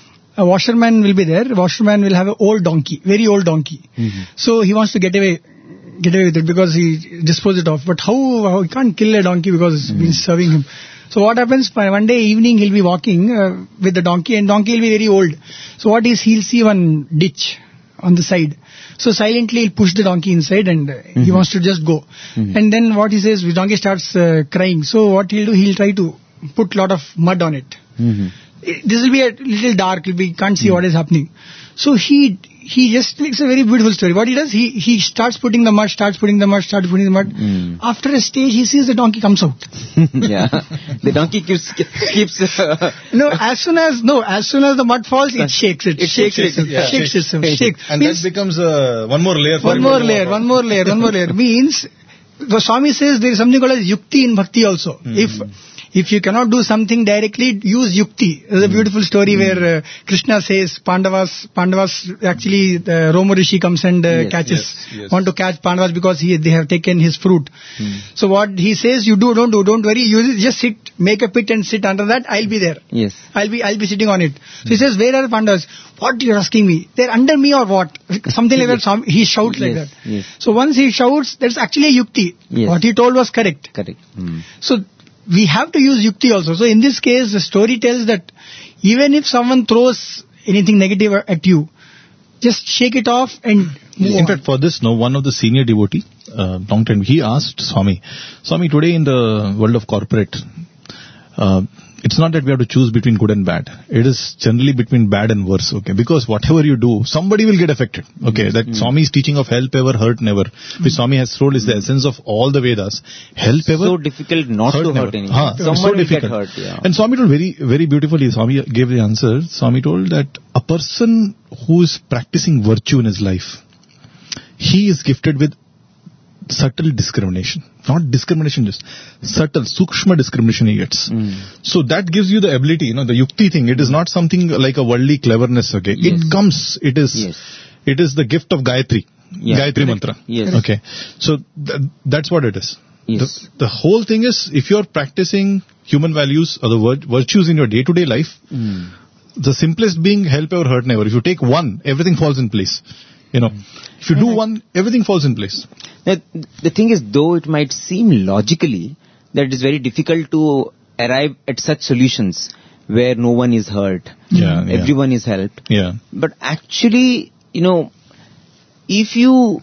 D: A washerman will be there. A washerman will have an old donkey, very old donkey.
A: Mm-hmm.
D: So he wants to get away, get away with it because he disposed it off. But how, how he can't kill a donkey because it's been serving him. So what happens? One day evening he'll be walking uh, with the donkey, and donkey will be very old. So what is, he'll see one ditch on the side. So silently he'll push the donkey inside, and uh, he
A: Mhm.
D: wants to just go.
A: Mhm.
D: And then what he says, the donkey starts uh, crying. So what he'll do, he'll try to put lot of mud on it.
A: Mm-hmm.
D: This will be a little dark. We can't see what is happening. So he he just makes a very beautiful story. What he does, he he starts putting the mud, starts putting the mud, starts putting the mud.
A: Mm.
D: After a stage, he sees the donkey comes out.
A: Yeah. The donkey keeps keeps. Uh,
D: No, as soon as no, as soon as the mud falls, it shakes it.
A: It shakes it.
D: itself.
A: Yeah.
D: Shakes itself. Shakes.
E: And
D: Means
E: that becomes uh, one more layer. for
D: one
E: him
D: more
E: to
D: layer,
E: know
D: one
E: about.
D: more layer, one more layer. Means the Swami says there is something called as yukti in bhakti also. If if you cannot do something directly, use yukti. There's a beautiful story where uh, Krishna says Pandavas, Pandavas actually the Roma Rishi comes and uh,
A: Yes,
D: catches,
E: yes, yes.
D: want to catch Pandavas because he they have taken his fruit. So what he says, you do, don't do, don't worry. You just sit, make a pit and sit under that. I'll be there.
A: yes.
D: I'll be I'll be sitting on it. So he says, where are the Pandavas? What you're asking me? They're under me or what? Something like that. Some, he shouts like
A: Yes,
D: that.
A: yes.
D: So once he shouts, that's actually a yukti.
A: Yes.
D: What he told was correct.
A: Correct. Mm.
D: So we have to use yukti also. So in this case, the story tells that even if someone throws anything negative at you, just shake it off and move
E: In
D: on.
E: fact, for this, no, one of the senior devotee, uh, long time, he asked Swami, Swami, today in the world of corporate, uh, it's not that we have to choose between good and bad. It is generally between bad and worse, okay? Because whatever you do, somebody will get affected, okay? That
A: Mm.
E: Swami's teaching of help ever, hurt never, which Swami has told is the essence of all the Vedas. Help ever,
A: So difficult not to
E: never.
A: hurt anyone.
E: Huh,
A: Someone
E: so
A: will
E: difficult.
A: get hurt. Yeah.
E: And Swami told very, very beautifully, Swami gave the answer. Swami told that a person who is practicing virtue in his life, he is gifted with subtle discrimination. Not discrimination, just subtle, sukshma discrimination he gets.
A: Mm.
E: So that gives you the ability, you know, the yukti thing. It is not something like a worldly cleverness, okay?
A: Yes.
E: It comes, it is,
A: Yes.
E: it is the gift of Gayatri.
A: Yeah.
E: Gayatri mantra.
A: Yes.
E: Okay. So th- that's what it is.
A: Yes.
E: The, the whole thing is, if you're practicing human values or the vir- virtues in your day-to-day life,
A: Mm.
E: the simplest being help or hurt never. If you take one, everything falls in place. You know, if you do one, everything falls in place.
A: Now, the thing is, though it might seem logically that it is very difficult to arrive at such solutions where no one is hurt,
E: Yeah, yeah.
A: everyone is helped.
E: Yeah.
A: But actually, you know, if you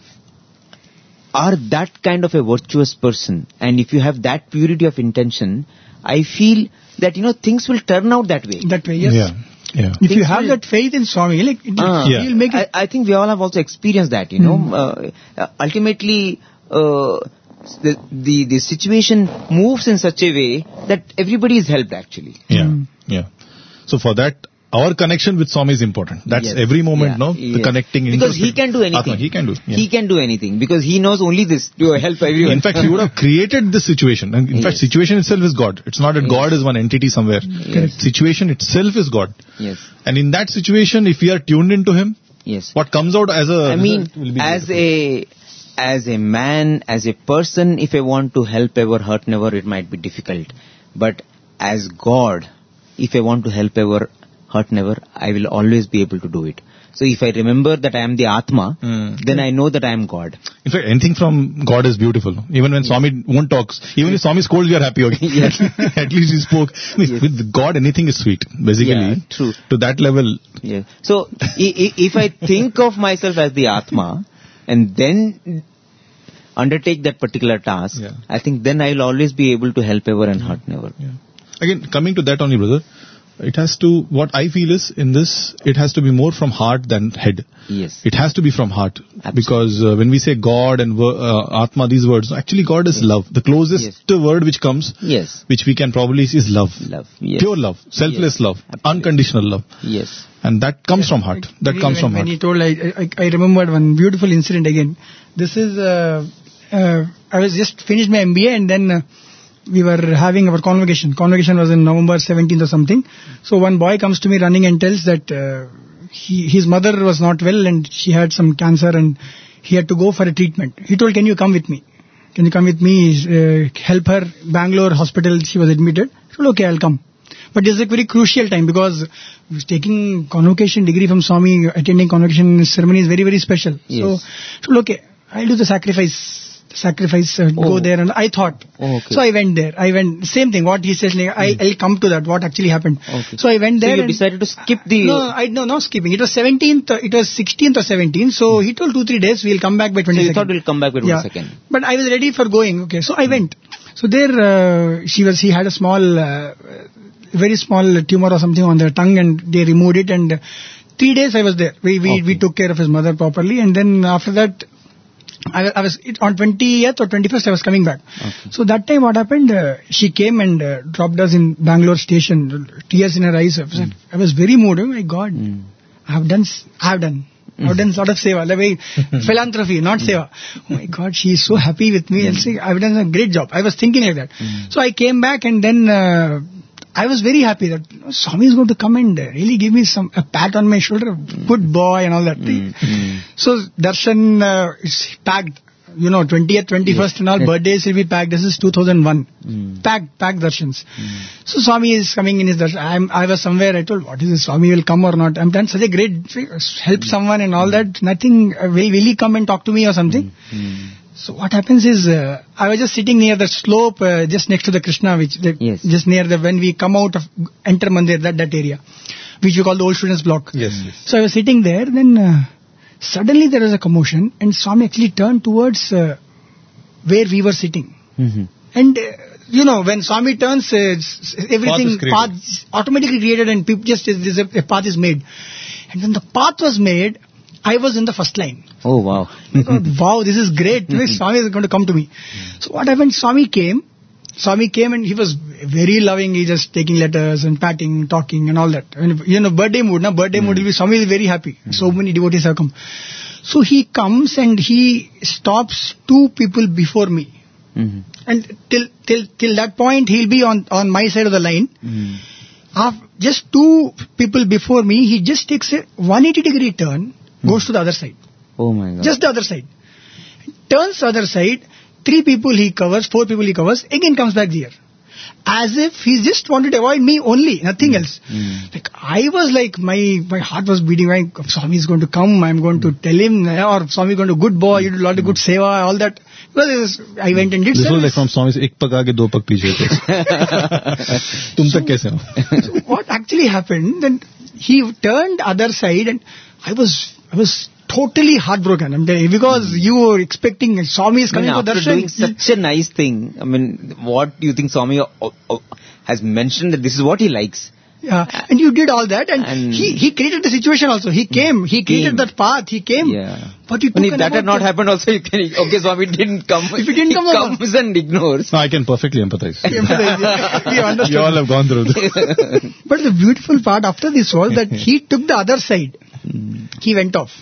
A: are that kind of a virtuous person, and if you have that purity of intention, I feel that, you know, things will turn out that way.
D: That way, yes.
E: Yeah. Yeah.
D: If you
A: Things
D: have
A: will-
D: that faith in Swami, like, it,
A: Ah.
E: Yeah.
D: he'll make it.
A: I, I think we all have also experienced that, you know. Uh, uh, ultimately, uh, the, the the situation moves in such a way that everybody is helped actually.
E: Yeah.
D: Mm.
E: Yeah. So for that, our connection with Swami is important. That's
A: Yes.
E: every moment,
A: Yeah.
E: no? The
A: Yes.
E: connecting.
A: Because he
E: introspective.
A: can do anything.
E: Atma, he can do. Yeah.
A: He can do anything because he knows only this to help everyone.
E: In fact, he would have created this situation. And in fact,
A: Yes.
E: situation itself is God. It's not that
A: Yes.
E: God is one entity somewhere.
A: Yes.
E: Situation itself is God.
A: Yes.
E: And in that situation, if we are tuned into Him,
A: Yes.
E: what comes out as a
A: I mean,
E: result will be
A: as
E: beautiful.
A: a as a man, as a person, if I want to help ever, hurt never, it might be difficult. But as God, if I want to help ever, hurt never, I will always be able to do it. So if I remember that I am the Atma,
E: Mm.
A: then I know that I am God.
E: In fact, anything from God is beautiful. Even when Swami won't talk, even if Swami scolds, we are happy. Okay?
A: Yes.
E: At least he spoke. With,
A: Yes.
E: with God, anything is sweet. Basically,
A: Yeah, true.
E: to that level,
A: Yeah. So i- i- if I think of myself as the Atma and then undertake that particular task,
E: Yeah.
A: I think then I will always be able to help ever and hurt never.
E: yeah. Again, coming to that only, brother, it has to, what I feel is, in this, it has to be more from heart than head.
A: Yes.
E: It has to be from heart.
A: Absolutely.
E: Because uh, when we say God and wo- uh, Atma, these words, actually God is love. The closest
A: Yes.
E: word which comes,
A: Yes.
E: which we can probably see is love.
A: Love. Yes.
E: Pure love. Selfless
A: Yes.
E: love.
A: Absolutely.
E: Unconditional love.
A: Yes.
E: And that comes from heart. That
D: Really,
E: comes
D: when,
E: from
D: when
E: heart.
D: he told, I, I, I remembered one beautiful incident again. This is, uh, uh, I was just finished my M B A and then uh, we were having our convocation. Convocation was in November seventeenth or something. So one boy comes to me running and tells that uh, he, his mother was not well and she had some cancer and he had to go for a treatment. He told, can you come with me? Can you come with me, uh, help her, Bangalore hospital, she was admitted. I told, okay, I'll come. But this is a very crucial time because taking convocation degree from Swami, attending convocation ceremony is very, very special.
A: Yes.
D: So, so okay, I'll do the sacrifice. Sacrifice, uh,
A: Oh.
D: go there, and I thought.
A: Oh, okay.
D: So I went there. I went, same thing, what he says, like, I, I'll come to that, what actually happened.
A: Okay.
D: So I went
A: So
D: there.
A: you
D: and-
A: decided to skip the...
D: No, I, no, not skipping. It was seventeenth, uh, it was sixteenth or seventeenth. So he told two, three days, we'll come back by
A: So
D: twenty-second.
A: you thought we'll come back with
D: Yeah.
A: one second.
D: But I was ready for going. Okay, so I went. So there, uh, she was. She had a small, uh, very small tumor or something on the tongue, and they removed it. And uh, three days I was there. We we
A: Okay.
D: we took care of his mother properly, and then after that, I, wa- I was it, on twentieth or twenty-first. I was coming back.
A: Okay.
D: So that time, what happened? Uh, she came and uh, dropped us in Bangalore station. Tears in her eyes. I was, I was very moved. Oh my God.
A: Mm.
D: I have done, s- I have done. I have done sort of seva, like very philanthropy, not seva. Oh my God, she is so happy with me and say, I've done a great job. I was thinking like that. So I came back and then uh, I was very happy that you know, Swami is going to come and uh, really give me some a pat on my shoulder, good boy and all that.
A: Mm, mm.
D: So darshan uh, is packed. You know, twentieth, twenty-first and all birthdays will be packed. This is two thousand one.
A: Mm.
D: Packed, packed darshans. So Swami is coming in his darshan. I'm, I was somewhere, I told, what is this, Swami will come or not? I'm done such a great, help someone and all that. Nothing, uh, will, will he come and talk to me or something?
A: Mm.
D: So what happens is, uh, I was just sitting near the slope, uh, just next to the Krishna, which, the,
A: Yes.
D: just near the, when we come out of, enter Mandir, that, that area, which we call the old students block.
E: Yes, yes.
D: So I was sitting there, then uh, suddenly there was a commotion and Swami actually turned towards uh, where we were sitting.
A: Mhm.
D: And, uh, you know, when Swami turns, uh, s- s- everything,
E: created.
D: path is automatically created and people just, there's a, a path is made. And when the path was made, I was in the first line.
A: Oh, wow.
D: I thought, wow, this is great. Swami is going to come to me. So what happened? Swami came. Swami came and he was very loving. He just taking letters and patting, talking and all that. And, you know, birthday mood. Now birthday mood will be, Swami is very happy. So many devotees have come. So he comes and he stops two people before me.
A: Mhm.
D: And till, till, till that point, he'll be on, on my side of the line.
A: Mm.
D: Af- just two people before me, he just takes a one eighty degree turn, goes to the other side.
A: Oh my God.
D: Just the other side. Turns the other side, three people he covers, four people he covers, again comes back here. As if he just wanted to avoid me only, nothing else.
A: Mm.
D: Like I was like, my my heart was beating, like, Swami is going to come, I'm going to tell him, or Swami is going to, good boy, you did a lot of good seva, all that. Well, it was, I went and did
E: This was
D: service.
E: like from Swami's ek pak aage do pak piche the. Tum tak kaise ho?
D: So what actually happened, then he turned other side and I was, I was totally heartbroken. I'm telling you, because you were expecting Swami is
A: I mean,
D: coming for
A: after
D: darshan.
A: doing such a nice thing, I mean, what do you think Swami uh, uh, has mentioned that this is what he likes?
D: Yeah, and you did all that, and,
A: And-
D: he he created the situation also. He came, he created
A: Came.
D: that path. He came.
A: Yeah.
D: But you
A: When
D: took
A: if that had not
D: about
A: happened also, you can, okay, Swami didn't come.
D: If he didn't come
A: he
D: over.
A: comes and ignores.
E: No, I can perfectly empathize.
D: the- we understood.
E: We all have gone through this.
D: But the beautiful part after this was that he took the other side. He went off.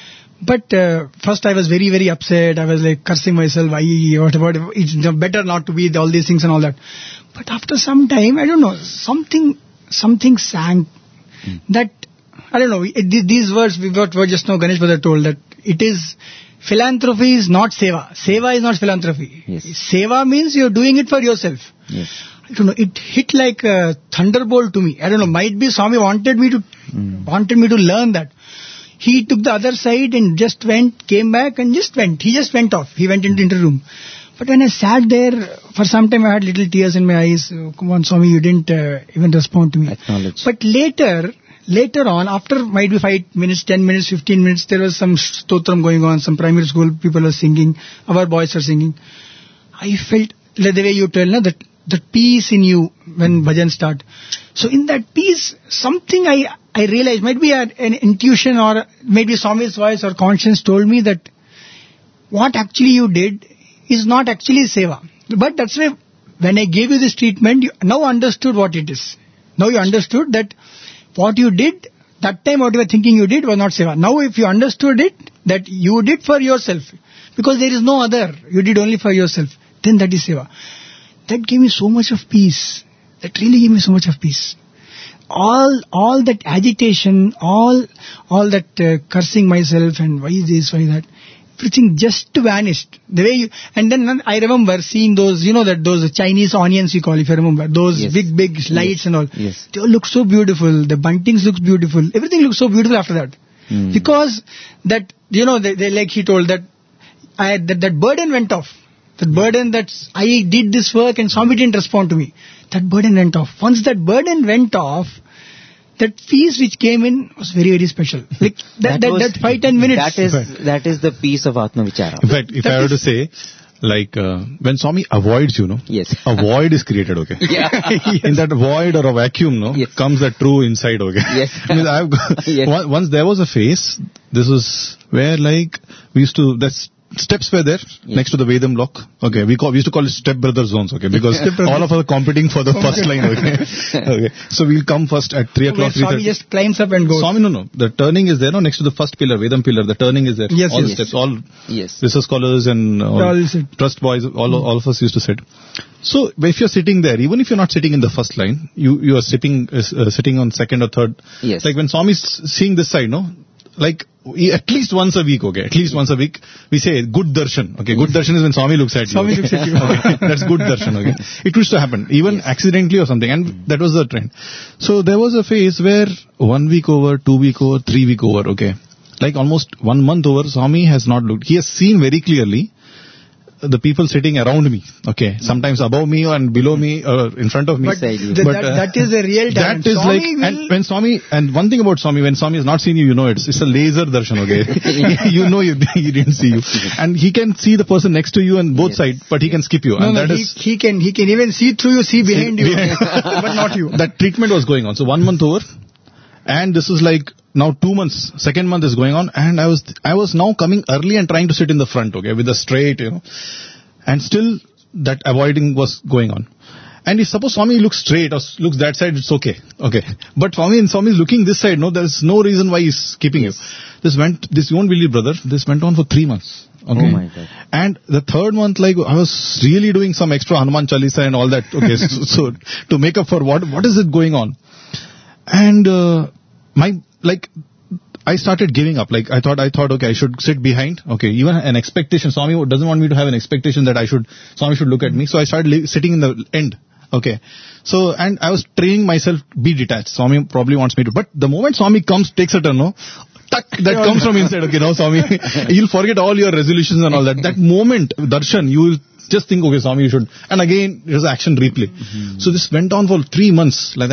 D: But uh, first I was very, very upset. I was like cursing myself. I, what about, it's better not to be all these things and all that. But after some time, I don't know, something, something sank. That, I don't know, it, these words, we got, were just now Ganesh Brother told that it is, philanthropy is not seva. Seva is not philanthropy.
A: Yes.
D: Seva means you're doing it for yourself.
A: Yes.
D: I don't know, it hit like a thunderbolt to me. I don't know, might be Swami wanted me to,
A: Mm.
D: wanted me to learn that. He took the other side and just went, came back and just went. He just went off. He went into the room. But when I sat there, for some time I had little tears in my eyes. Oh, come on, Swami, you didn't uh, even respond to me.
A: Acknowledge.
D: But later, later on, after might be five minutes, ten minutes, fifteen minutes, there was some stotram going on, some primary school people were singing, our boys were singing. I felt, like the way you tell, na, that, that peace in you when bhajan start. So in that peace, something I, I realized, might be a, an intuition or maybe Swami's voice or conscience told me that what actually you did is not actually seva. But that's why when I gave you this treatment, you now understood what it is. Now you understood that what you did, that time what you were thinking you did was not seva. Now if you understood it, that you did for yourself, because there is no other, you did only for yourself, then that is seva. That gave me so much of peace. That really gave me so much of peace. All, all that agitation, all, all that uh, cursing myself and why this, why that, everything just vanished. The way you, and then I remember seeing those, you know, that those Chinese onions you call, if you remember, those
A: Yes.
D: big, big lights
A: Yes.
D: and all.
A: Yes.
D: They all look so beautiful. The buntings looks beautiful. Everything looks so beautiful after that.
A: Mm.
D: Because that, you know, they, they, like he told that, I, that, that burden went off. That burden that I did this work and Swami didn't respond to me. That burden went off. Once that burden went off, that peace which came in was very, very special. Like that, that,
A: was-
D: that five, ten minutes.
A: That is, that is the peace of Atma Vichara.
E: In fact, if
D: That
E: I were
D: is-
E: to say, like, uh, when Swami avoids you, no?
A: Yes.
E: A void is created, okay?
A: Yeah.
E: In that void or a vacuum, no?
A: Yes.
E: Comes the true inside, okay?
A: Yes.
E: I mean, I've got,
A: Yes.
E: on- once there was a phase, this was where like, we used to, that's, steps were there next to the Vedam block. Okay, we call, we used to call it step brother zones, okay, because all of us are competing for the first line, okay. Okay, so we'll come first at three
D: Where
E: o'clock, three
D: Swami
E: thirty.
D: just climbs up and goes.
E: Swami, no, no. The turning is there, no, next to the first pillar, Vedam pillar. The turning is there.
D: Yes,
E: all
D: yes.
E: the steps, all
A: Yes.
E: research scholars and all,
D: All sit.
E: trust boys, all, all of us used to sit. So if you're sitting there, even if you're not sitting in the first line, you you are sitting uh, sitting on second or third.
A: Yes.
E: Like when Swami's seeing this side, no, like we- at least once a week, okay, at least once a week, we say good darshan. Okay, good darshan is when Swami looks at you.
D: Swami
E: okay?
D: looks at you.
E: Okay, that's good darshan. Okay, it used to happen even accidentally or something, and that was the trend. So there was a phase where one week over, two week over, three week over. Okay, like almost one month over, Swami has not looked. He has seen very clearly the people sitting around me, okay, sometimes above me and below me, or in front of me.
D: But
A: Beside you.
D: th-
E: But,
D: that,
E: uh,
D: that is a real talent.
E: That is
D: Swami
E: like,
D: will-
E: and when Swami, and one thing about Swami, when Swami has not seen you, you know it's, it's a laser darshan, okay? You know you, he didn't see you. And he can see the person next to you on both
A: Yes.
E: sides, but he can skip you.
D: no,
E: and
D: no,
E: that
D: he,
E: is,
D: he can he can even see through you, see behind you,
E: behind-
D: but not you.
E: that treatment was going on. So one month over, and this is like, now two months, second month is going on, and I was, I was now coming early and trying to sit in the front, okay, with a straight, you know, and still that avoiding was going on. And if suppose Swami looks straight or s- looks that side, it's okay. Okay. But Swami and Swami is looking this side, no, there's no reason why he's keeping you. This went, this you won't believe, brother, this went on for three months. Okay.
A: Oh my God.
E: And the third month, like, I was really doing some extra Hanuman Chalisa and all that. Okay. so, so to make up for what, what is it going on? And, uh, my, like, I started giving up. Like, I thought, I thought, okay, I should sit behind. Okay, even an expectation. Swami doesn't want me to have an expectation that I should, Swami should look at me. So I started li- sitting in the end. Okay. So, and I was training myself be detached. Swami probably wants me to. But the moment Swami comes, takes a turn, no? Tuck, that comes from inside. Okay, now Swami, you'll forget all your resolutions and all that. That moment, darshan, you will just think, okay, Swami, you should. And again, there's action replay. So this went on for three months like that.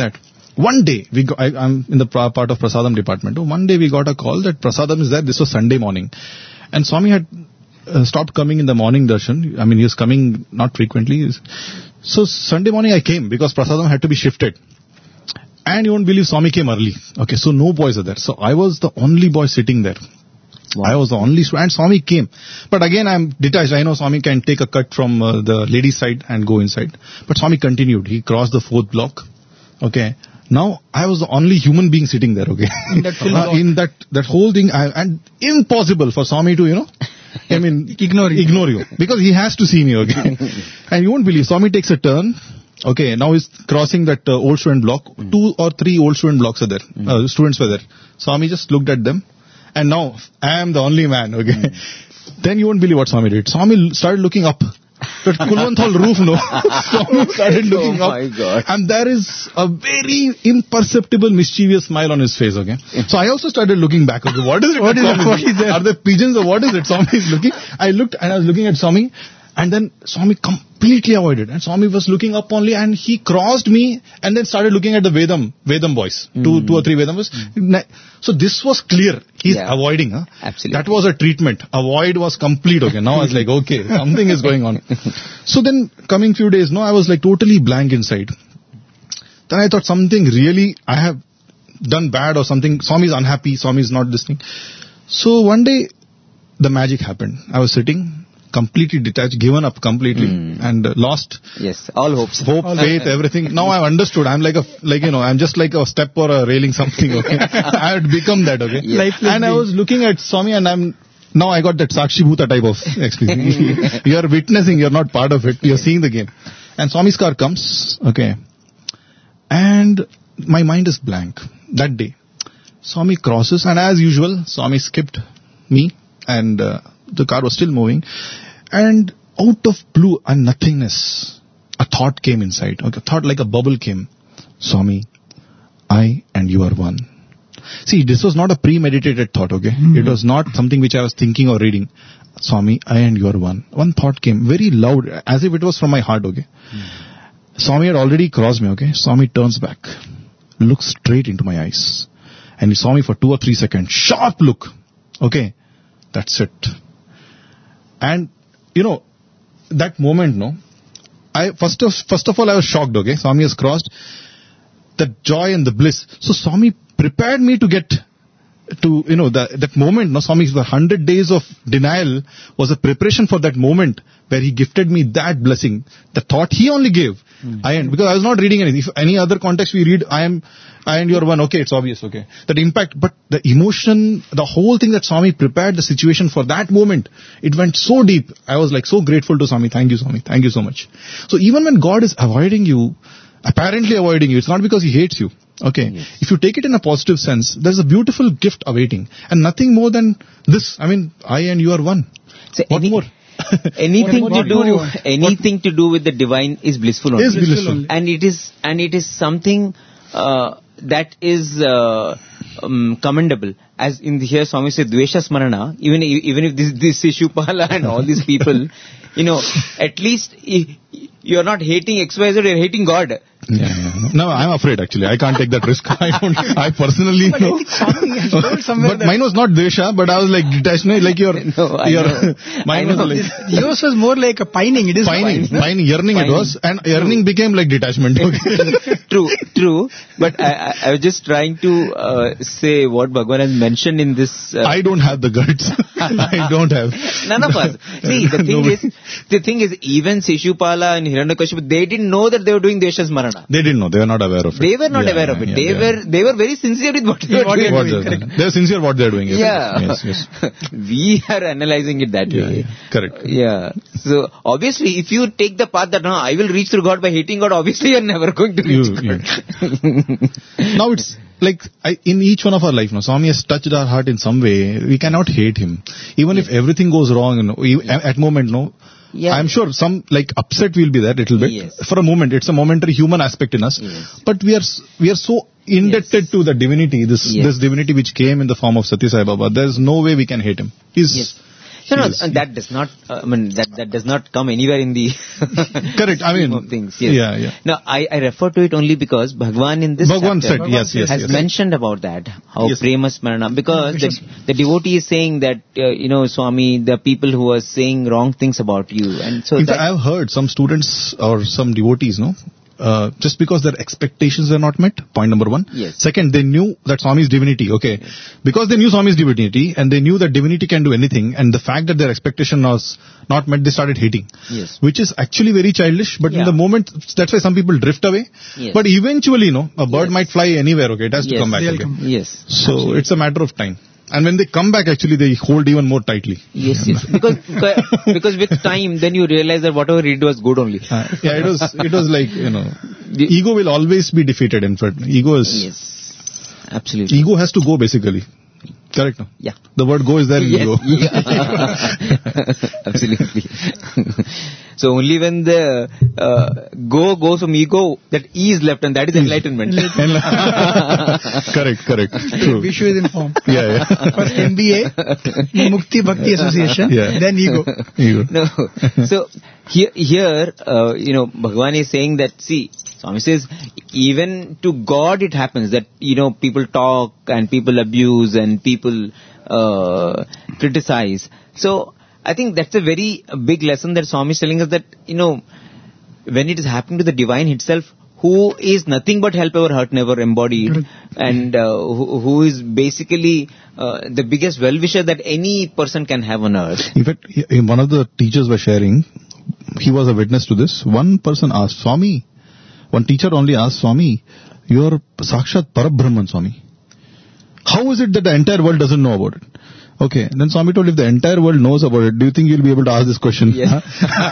E: One day, we got, I, I'm in the pra- part of Prasadam department. One day we got a call that Prasadam is there. This was Sunday morning. And Swami had uh, stopped coming in the morning darshan. I mean, he was coming not frequently. So Sunday morning I came because Prasadam had to be shifted. And you won't believe Swami came early. Okay, so no boys are there. So I was the only boy sitting there. Wow. I was the only, and Swami came. But again, I'm detached. I know Swami can take a cut from uh, the ladies' side and go inside. But Swami continued. He crossed the fourth block. Okay. Now, I was the only human being sitting there, okay. In that, uh, in that, that whole thing, I, and impossible for Swami to, you know, I mean,
D: ignore you.
E: Ignore you. Because he has to see me, okay. And you won't believe, Swami takes a turn. Okay, now he's crossing that uh, old student block. Mm. Two or three old student blocks are there. Mm. Uh, students were there. Swami just looked at them. And now, I am the only man, okay. Mm. Then you won't believe what Swami did. Swami started looking up. That Kulwanthal roof, no. Swami started looking
A: oh
E: up.
A: My God.
E: And there is a very imperceptible, mischievous smile on his face, okay. So I also started looking back, okay. What is it?
D: What is it? What is there?
E: Are there pigeons or what is it? Swami is looking. I looked and I was looking at Swami. And then Swami completely avoided. And Swami was looking up only and he crossed me and then started looking at the Vedam, Vedam boys. Mm. Two, two or three Vedam boys. Mm. So this was clear. He's yeah. avoiding. Huh?
A: Absolutely.
E: That was a treatment. Avoid was complete. Okay. Now I was like, okay, something is going on. So then coming few days, no, I was like totally blank inside. Then I thought something really, I have done bad or something. Swami is unhappy. Swami is not listening. So one day the magic happened. I was sitting. Completely detached, given up completely, mm. and uh, lost.
A: Yes, all hopes,
E: hope, faith, everything. Now I've understood. I'm like a, like you know, I'm just like a step or a railing, something. Okay, I had become that. Okay,
A: yes.
E: And I was looking at Swami, and I'm now I got that Sakshi Bhuta type of experience. You are witnessing, you're not part of it. You're seeing the game. And Swami's car comes. Okay, and my mind is blank that day. Swami crosses, and as usual, Swami skipped me, and. Uh, The car was still moving, and out of blue and nothingness, a thought came inside. Okay, a thought like a bubble came. Swami, I and you are one. See, this was not a premeditated thought, okay? Mm-hmm. It was not something which I was thinking or reading. Swami, I and you are one. One thought came, very loud, as if it was from my heart, okay? Mm-hmm. Swami had already crossed me, okay? Swami turns back, looks straight into my eyes, and he saw me for two or three seconds. Sharp look, okay? That's it. And, you know, that moment, no, I, first of, first of all, I was shocked, okay, Swami has crossed, the joy and the bliss. So Swami prepared me to get to, you know, the, that moment, no, Swami, the hundred days of denial was a preparation for that moment where he gifted me that blessing. The thought he only gave, mm-hmm. I am, because I was not reading anything. If any other context we read, I am, I and you are one, okay, it's obvious, okay. That impact, but the emotion, the whole thing that Swami prepared the situation for that moment, it went so deep. I was like so grateful to Swami. Thank you, Swami. Thank you so much. So even when God is avoiding you, apparently avoiding you, it's not because he hates you. Okay. Yes. If you take it in a positive sense, there's a beautiful gift awaiting. And nothing more than this. I mean, I and you are one.
A: So
E: what
A: any,
E: more?
A: anything
E: what,
A: to
E: what,
A: do,
E: what,
A: anything what, to do with the divine is blissful only.
E: Is blissful.
A: And it is, and it is something, uh, that is, uh, um, commendable. As in the, here Swami said, Dvesha Smarana, even, even if this, this Shishupala and all these people, you know, at least you're not hating X Y Z, you're hating God.
E: Yeah, yeah. No, I'm afraid actually. I can't take that risk. I don't, I personally
D: but
E: know.
D: I
E: but mine was not Dvesha, but I was like detached, like your,
A: no, I
E: your,
A: know.
E: mine
A: I know.
E: was like.
D: Yours was more like a pining. It is
E: pining,
D: pining,
E: pining, yearning
A: pining.
E: It was, and yearning became like detachment. Okay.
A: True, true. But I, I, I was just trying to uh, say what Bhagwan has mentioned in this. Uh,
E: I don't have the guts. I don't have.
A: None of us. See, the thing
E: Nobody.
A: is, the thing is, even Shishupala and Hiranyakashipu, they didn't know that they were doing Dvesha Smarana.
E: They didn't know. They were not aware of it.
A: They were not
E: yeah,
A: aware
E: yeah,
A: of it.
E: yeah,
A: they
E: yeah.
A: were they were very sincere with what they were
D: What
A: doing.
D: they're
E: What
D: doing,
E: they're, they're sincere what they're doing. Yes,
A: Yeah.
E: Yes, yes.
A: We are analyzing it that
E: Yeah,
A: way.
E: yeah. Correct.
A: Yeah. So obviously, if you take the path that no, I will reach through God by hating God, obviously you're never going to reach
E: You-
A: God.
E: Now it's like I, in each one of our life, no, Swami has touched our heart in some way. We cannot hate him, even if everything goes wrong. You know, you, at moment, no.
A: Yeah.
E: I'm sure some like upset will be there a little bit
A: Yes.
E: for a moment. It's a momentary human aspect in us,
A: Yes.
E: but we are s- we are so indebted
A: Yes.
E: to the divinity. This
A: Yes.
E: this divinity which came in the form of Satya Sai Baba. There's no way we can hate him. He's
A: Yes. No, no,
E: Yes.
A: uh, that does not. Uh, I mean, that that does not come anywhere in the
E: Correct. I mean,
A: scheme of things. Yes.
E: yeah, yeah.
A: No, I, I refer to it only because Bhagwan in this
E: Bhagwan
A: chapter
E: said, yes, yes,
A: has
E: yes.
A: mentioned about that, how
E: Yes.
A: prema smarana, because the,
D: Yes.
A: the devotee is saying that, uh, you know, Swami, the people who are saying wrong things about you, and so
E: In
A: that,
E: fact, I've heard some students or some devotees, no, uh, just because their expectations were not met, point number one.
A: Yes.
E: Second, they knew that Swami is divinity, okay. Because they knew Swami is divinity and they knew that divinity can do anything, and the fact that their expectation was not met, they started hating.
A: Yes.
E: Which is actually very childish, but in
A: Yeah.
E: the moment, that's why some people drift away.
A: Yes.
E: But eventually, you know, a bird
A: Yes.
E: might fly anywhere, okay, it has to
A: Yes,
E: come back
D: they'll
E: again.
D: come.
A: yes.
E: So it's a matter of time. And when they come back, actually, they hold even more tightly.
A: Yes, yes. Because because with time, then you realize that whatever he did was good only.
E: Uh, yeah, it was, it was like, you know, the ego will always be defeated, in fact. Ego is,
A: Yes, absolutely.
E: ego has to go basically. Correct, no?
A: Yeah.
E: The word go is there in
A: Yes,
E: ego.
A: yeah. Absolutely. So only when the uh, go goes from ego, that E is left, and that is enlightenment.
E: Correct, correct. True.
D: Vishu is informed.
E: Yeah, yeah.
D: First M B A, Mukti Bhakti Association,
E: Yeah.
D: then ego.
E: Ego.
A: No. So here, here, uh, you know, Bhagavan is saying that, see, Swami says, even to God it happens that, you know, people talk and people abuse and people uh, criticize. So I think that's a very big lesson that Swami is telling us, that, you know, when it is happening to the divine itself, who is nothing but help ever, hurt never embodied,
D: Correct.
A: and uh, who, who is basically uh, the biggest well-wisher that any person can have on earth.
E: In fact, he- he- one of the teachers was sharing, he was a witness to this. One person asked, Swami, one teacher only asked, Swami, you are Sakshat Parabrahman, Swami. How is it that the entire world doesn't know about it? Okay, and then Swami told, if the entire world knows about it, do you think you'll be able to ask this question?
A: Yes.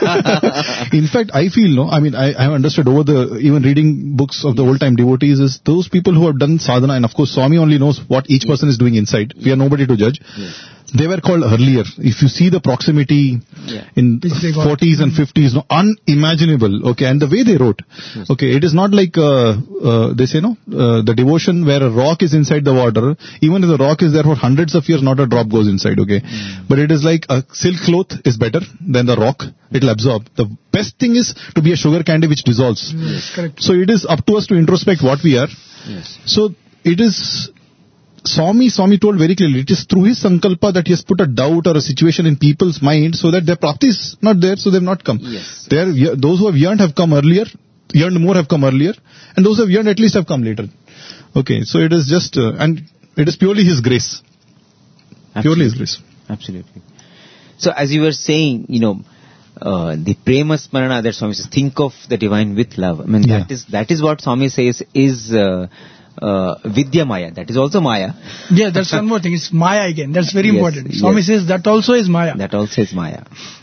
E: In fact, I feel, no, I mean, I, I have understood over the, even reading books of the old time devotees, is those people who have done sadhana, and of course Swami only knows what each person is doing inside. We are nobody to judge. They were called earlier. If you see the proximity
A: Yeah.
E: in
D: Which they got.
E: forties and fifties, no, unimaginable. Okay, and the way they wrote. Okay, it is not like uh, uh, they say no, uh, the devotion where a rock is inside the water. Even if the rock is there for hundreds of years, not a drop goes inside. Okay, but it is like a silk cloth is better than the rock. It will absorb. The best thing is to be a sugar candy which dissolves.
D: Yes, correct.
E: So it is up to us to introspect what we are.
A: Yes.
E: So it is, Swami, Swami told very clearly, it is through his sankalpa that he has put a doubt or a situation in people's mind so that their prapti is not there, so they have not come.
A: Yes.
E: They are, ye- those who have yearned have come earlier, yearned more have come earlier, and those who have yearned at least have come later. Okay, so it is just, uh, and it is purely his grace. Purely his grace.
A: Absolutely. So as you were saying, you know, uh, the prema smarana that Swami says, think of the divine with love. I mean,
E: Yeah.
A: that is that is what Swami says is uh, uh, Vidya Maya. That is also Maya.
D: Yeah, that's one more thing. It's Maya again. That's very
A: Yes,
D: important. Swami
A: yes.
D: says that also is Maya.
A: That also is Maya.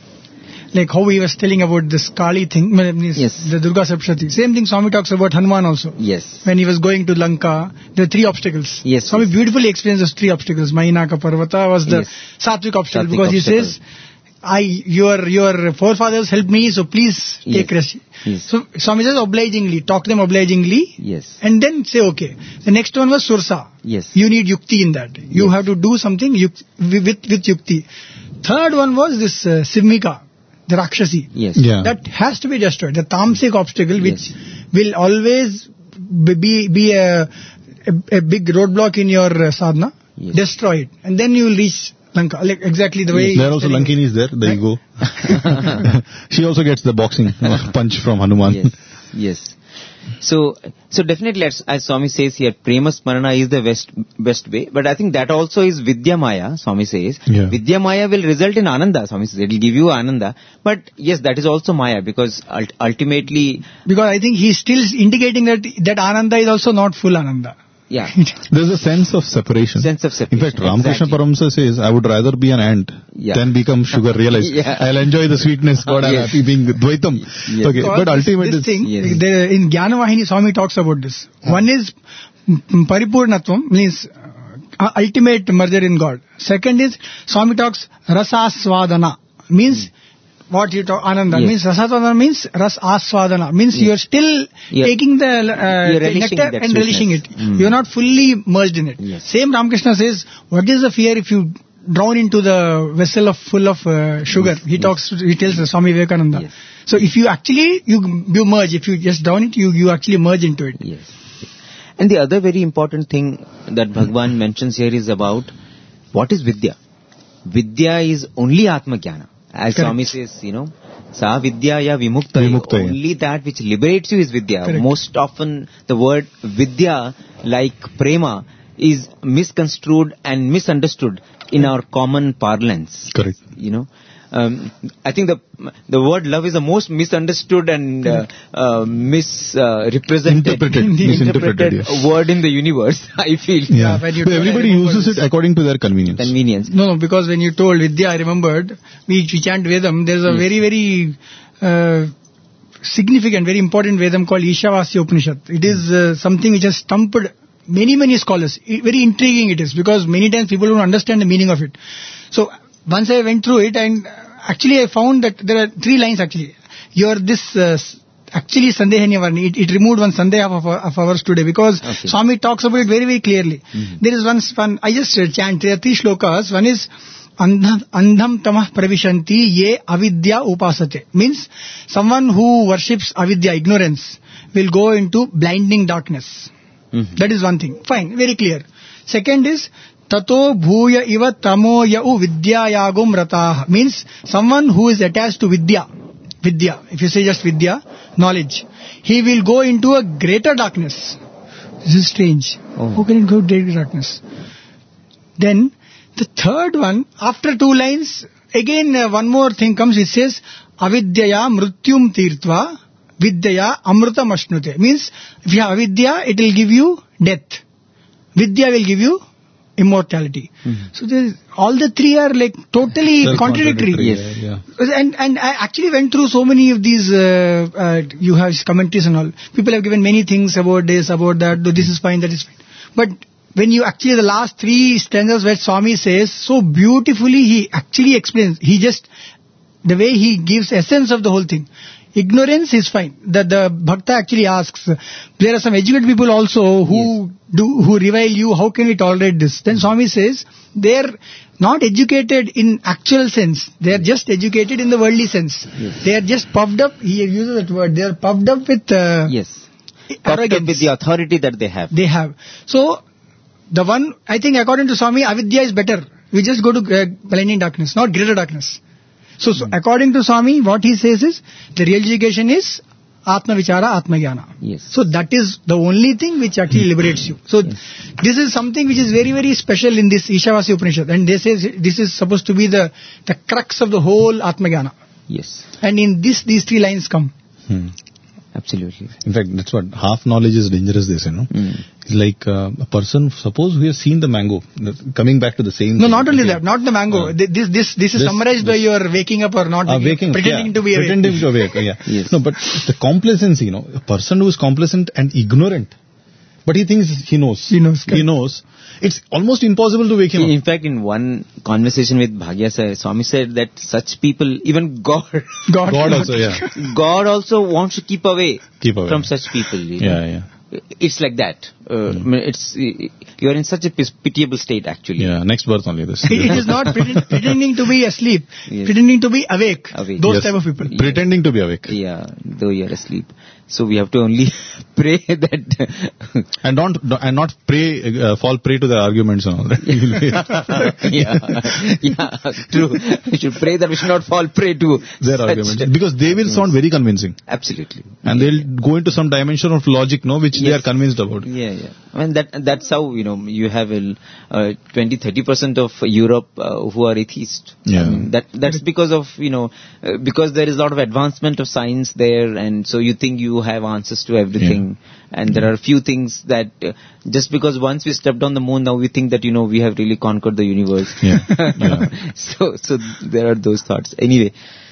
D: Like how he was telling about this Kali thing, means
A: Yes.
D: the Durga Sapshati. Same thing Swami talks about Hanuman also.
A: Yes.
D: When he was going to Lanka, there are three obstacles.
A: Yes,
D: Swami
A: yes.
D: beautifully explains those three obstacles. Mainaka Parvata was the
A: Yes.
D: sattvic obstacle,
A: Sattvic
D: because he
A: obstacle.
D: says, I, your, your forefathers helped me, so please take
A: Yes.
D: rest.
A: Yes.
D: So Swami says obligingly, talk to them obligingly,
A: Yes.
D: and then say okay. The next one was Sursa.
A: Yes.
D: You need yukti in that. You
A: Yes.
D: have to do something yuk- with, with yukti. Third one was this uh, Simhika, the Rakshasi.
A: Yes.
E: Yeah.
D: That has to be destroyed. The tamasic obstacle, which
A: Yes.
D: will always be, be a, a, a big roadblock in your uh, sadhana.
A: Yes.
D: Destroy it. And then you will reach Lanka. Like exactly the way...
E: There
D: he's
E: also
D: telling
E: Lankini
D: us.
E: is there, there you
D: Right?
E: go. She also gets the boxing uh, punch from Hanuman.
A: Yes. Yes. So, so definitely, as, as Swami says here, prema smarana is the best best way. But I think that also is Vidya Maya. Swami says
E: Yeah.
A: Vidya Maya will result in Ananda. Swami says it will give you Ananda. But yes, that is also Maya, because ult- ultimately,
D: Because I think he's still indicating that that Ananda is also not full Ananda.
A: yeah,
E: There's a sense of separation.
A: sense of
E: In
A: separation.
E: fact, Ramakrishna
A: Exactly.
E: Paramsa says, I would rather be an ant
A: Yeah.
E: than become sugar realized.
A: Yeah.
E: I'll enjoy the sweetness, God, I'm
A: Yes.
E: happy being Dvaitam.
A: Yes.
E: Okay,
D: Because
E: but
D: this-
E: ultimately,
D: this thing,
A: yes.
D: the, in Jnanavahini, Swami talks about this. One is mm, Paripurnatvam, means uh, ultimate merger in God. Second is, Swami talks Rasasvadana, means what you talk, Ananda,
A: Yes.
D: means Rasasvadana means Ras Asvadana, means
A: Yes.
D: you are still
A: Yeah.
D: taking the, uh,
A: You're
D: the
A: relishing
D: nectar
A: that
D: and relishing it.
A: sweetness. Mm.
D: You are not fully merged in it.
A: Yes.
D: Same Ramakrishna says, what is the fear if you drown into the vessel of full of uh, sugar.
A: Yes,
D: He
A: yes.
D: talks, he tells Swami Vivekananda.
A: Yes.
D: So if you actually, you, you merge, if you just drown it, you, you actually merge into it.
A: Yes. And the other very important thing that Bhagwan mentions here is about what is Vidya. Vidya is only Atma Jnana. As
D: Correct.
A: Swami says, you know, Sa Vidya ya Vimukta.
E: Vimuktaya.
A: Only that which liberates you is Vidya.
D: Correct.
A: Most often the word Vidya, like Prema, is misconstrued and misunderstood in our common parlance.
E: Correct.
A: You know. Um, I think the the word love is the most misunderstood and uh, uh, misrepresented,
E: Interpreted, misinterpreted, yes.
A: word in the universe, I feel.
D: Yeah, when you
E: But
D: told,
E: everybody
D: I remember
E: uses
D: this.
E: it according to their convenience.
A: Convenience.
D: No, no, because when you told Vidya, I remembered, we, we chant Vedam, there's a
A: Yes.
D: very, very uh, significant, very important Vedam called Ishavasya Upanishad. It is uh, something which has stumped many, many scholars. I- very intriguing it is, because many times people don't understand the meaning of it. So, once I went through it, and actually I found that there are three lines actually. Your this, uh, s- actually Sandeha Nivarni, it, it removed one Sandeha of, our- of ours today, because
A: Okay.
D: Swami talks about it very, very clearly. There is one, one I just uh, chant, there are three shlokas. One is, Andham, andham tamah pravishanti ye avidya upasate. Means, someone who worships avidya, ignorance, will go into blinding darkness.
A: Mhm.
D: That is one thing. Fine, very clear. Second is, tato bhuya iva tamo yau vidyayagum rataha. Means, someone who is attached to vidya, vidya, if you say just vidya, knowledge, he will go into a greater darkness. This is strange.
A: Oh.
D: How can it go to greater darkness? Then, the third one, after two lines, again uh, one more thing comes, it says, avidyaya mrutyum tirtva vidyaya amrutam ashnute. Means, if you have avidya, it will give you death. Vidya will give you immortality. So there is, all the three are like totally
E: They're
D: contradictory.
A: Yes.
E: Yeah, yeah.
D: And and I actually went through so many of these, uh, uh, you have commentaries and all. People have given many things about this, about that, though this is fine, that is fine. But when you actually, the last three stanzas where Swami says, so beautifully he actually explains, he just, the way he gives essence of the whole thing. Ignorance is fine. The, the Bhakta actually asks, there are some educated people also who do, who revile you, how can we tolerate this? Then Swami says, they're not educated in actual sense. They're just educated in the worldly sense.
A: Yes.
D: They are just puffed up, he uses that word, they are puffed up with uh,
A: Yes. Puffed up
D: arrogance.
A: with the authority that they have.
D: They have. So, the one, I think according to Swami, avidya is better. We just go to uh, blinding darkness, not greater darkness. So, so according to Swami, what he says is, the real education is Atma Vichara, Atma Jnana.
A: Yes.
D: So that is the only thing which actually liberates you. So this is something which is very, very special in this Ishavasya Upanishad. And they say this is supposed to be the, the crux of the whole Atma Jnana.
A: Yes.
D: And in this, these three lines come.
E: Hmm.
A: Absolutely.
E: In fact, that's what half knowledge is dangerous. This, you know,
A: Mm.
E: it's like uh, a person. Suppose we have seen the mango. the- Coming back to the same.
D: No,
E: thing,
D: not only
E: okay.
D: that, not the mango.
E: Yeah.
D: Th- This, this, this is
E: This-
D: summarized by
E: this-
D: your waking up or not
E: Uh,
D: waking
E: waking
D: up,
E: up,
D: pretending
E: yeah.
D: to be awake.
E: Pretending to be awake, yeah.
A: Yes.
E: No, but the complacency, you know, a person who is complacent and ignorant, but he thinks he knows.
D: He knows,
E: He
D: correct.
E: knows. It's almost impossible to wake him
A: In
E: up.
A: fact, in one conversation with Bhagya Sir, Swami said that such people, even God,
D: God,
E: God also, yeah.
A: God also wants to keep away,
E: Keep away.
A: from such people. You know?
E: Yeah, yeah.
A: It's like that. Uh, I mean, it's you are in such a pis- pitiable state, actually.
E: Yeah, next birth only this.
D: It is not pretend, pretending to be asleep,
A: Yes.
D: pretending to be awake.
A: Awake.
D: Those
E: Yes.
D: type of people.
E: Pretending to be awake.
A: Yeah, though you are asleep. So we have to only pray that.
E: And don't, and not pray, uh, fall prey to their arguments and all that.
A: yeah, yeah, true. We should pray that we should not fall prey to
E: Their
A: such-
E: arguments. Because they will sound very convincing.
A: Absolutely.
E: And they'll go into some dimension of logic, no, which they
A: Yes.
E: are convinced about.
A: Yeah, yeah. I mean, that that's how, you know, you have uh, twenty, thirty percent of Europe uh, who are atheist.
E: Yeah.
A: I mean, that that's because of, you know, uh, because there is a lot of advancement of science there, and so you think you have answers to everything. And there are a few things that uh, just because once we stepped on the moon, now we think that, you know, we have really conquered the universe.
E: Yeah, yeah.
A: so so there are those thoughts. Anyway,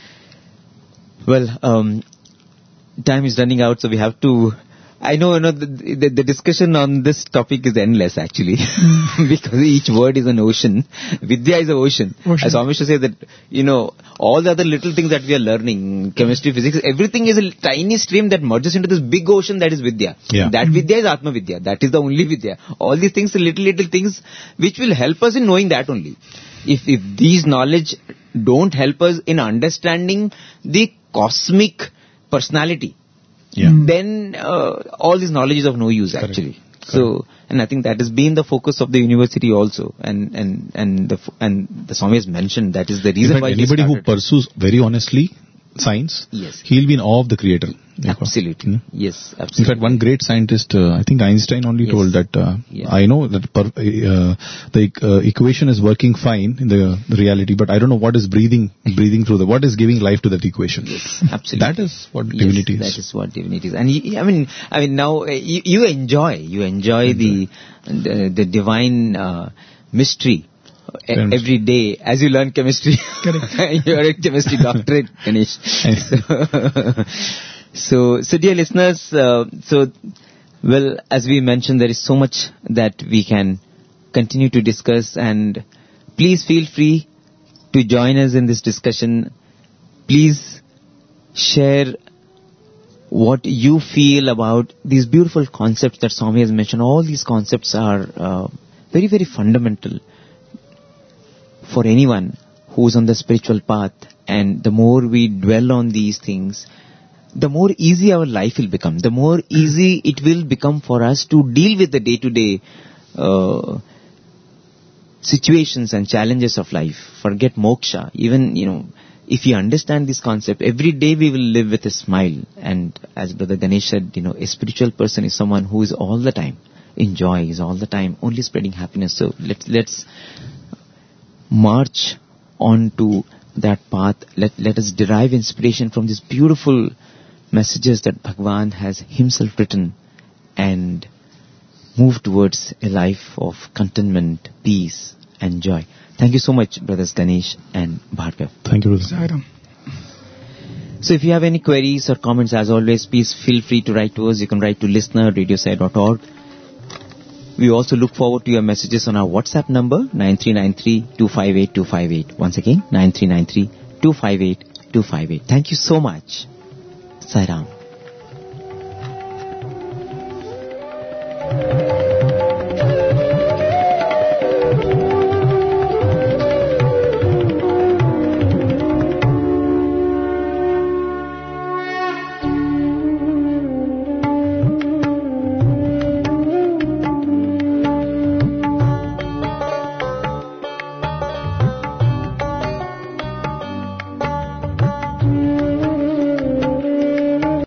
A: well, um, time is running out, so we have to. I know, you know, the, the, the discussion on this topic is endless, actually, because each word is an ocean. Vidya is an ocean.
D: Ocean.
A: As Amish say that, you know, all the other little things that we are learning, chemistry, physics, everything is a tiny stream that merges into this big ocean that is Vidya.
E: Yeah.
A: That Vidya is Atma Vidya. That is the only Vidya. All these things are little, little things which will help us in knowing that only. If if these knowledge don't help us in understanding the cosmic personality,
E: Yeah.
A: then uh, all this knowledge is of no use actually. So, and I think that has been the focus of the university also, and and and the f- and the Swami has mentioned that is the
E: In
A: reason
E: fact,
A: why he
E: anybody who
A: started.
E: pursues very honestly science,
A: Yes.
E: he'll be in awe of the creator.
A: Absolutely,
E: Hmm?
A: yes,
E: In
A: absolutely.
E: fact, one great scientist, uh, I think Einstein only
A: Yes.
E: told that, uh,
A: Yeah.
E: I know that per, uh, the uh, equation is working fine in the, the reality, but I don't know what is breathing, breathing through the, what is giving life to that equation.
A: Absolutely.
E: That is what
A: Yes,
E: divinity is.
A: That is what divinity is. And y- I mean, I mean now uh, you, you enjoy, you enjoy the, the the divine uh, mystery uh, e- every day as you learn chemistry. You are a chemistry doctorate, Ganesh. So, so, so dear listeners, uh, so well, as we mentioned, there is so much that we can continue to discuss, and please feel free to join us in this discussion. Please share what you feel about these beautiful concepts that Swami has mentioned. All these concepts are uh, very, very fundamental for anyone who's on the spiritual path. And the more we dwell on these things, the more easy our life will become. The more easy it will become for us to deal with the day-to-day uh, situations and challenges of life. Forget moksha. Even, you know, if you understand this concept, every day we will live with a smile. And as Brother Ganesh said, you know, a spiritual person is someone who is all the time in joy, is all the time only spreading happiness. So let's let's march on to that path. Let let us derive inspiration from these beautiful messages that Bhagwan has himself written, and move towards a life of contentment, peace and joy. Thank you so much, Brothers Ganesh and Bhargav.
E: Thank you, brother.
D: Sairam.
A: So if you have any queries or comments, as always, please feel free to write to us. You can write to listener at radiosai dot org. We also look forward to your messages on our WhatsApp number, nine three nine three, two five eight, two five eight. Once again, nine three nine three, two five eight, two five eight. Thank you so much. Sai Ram.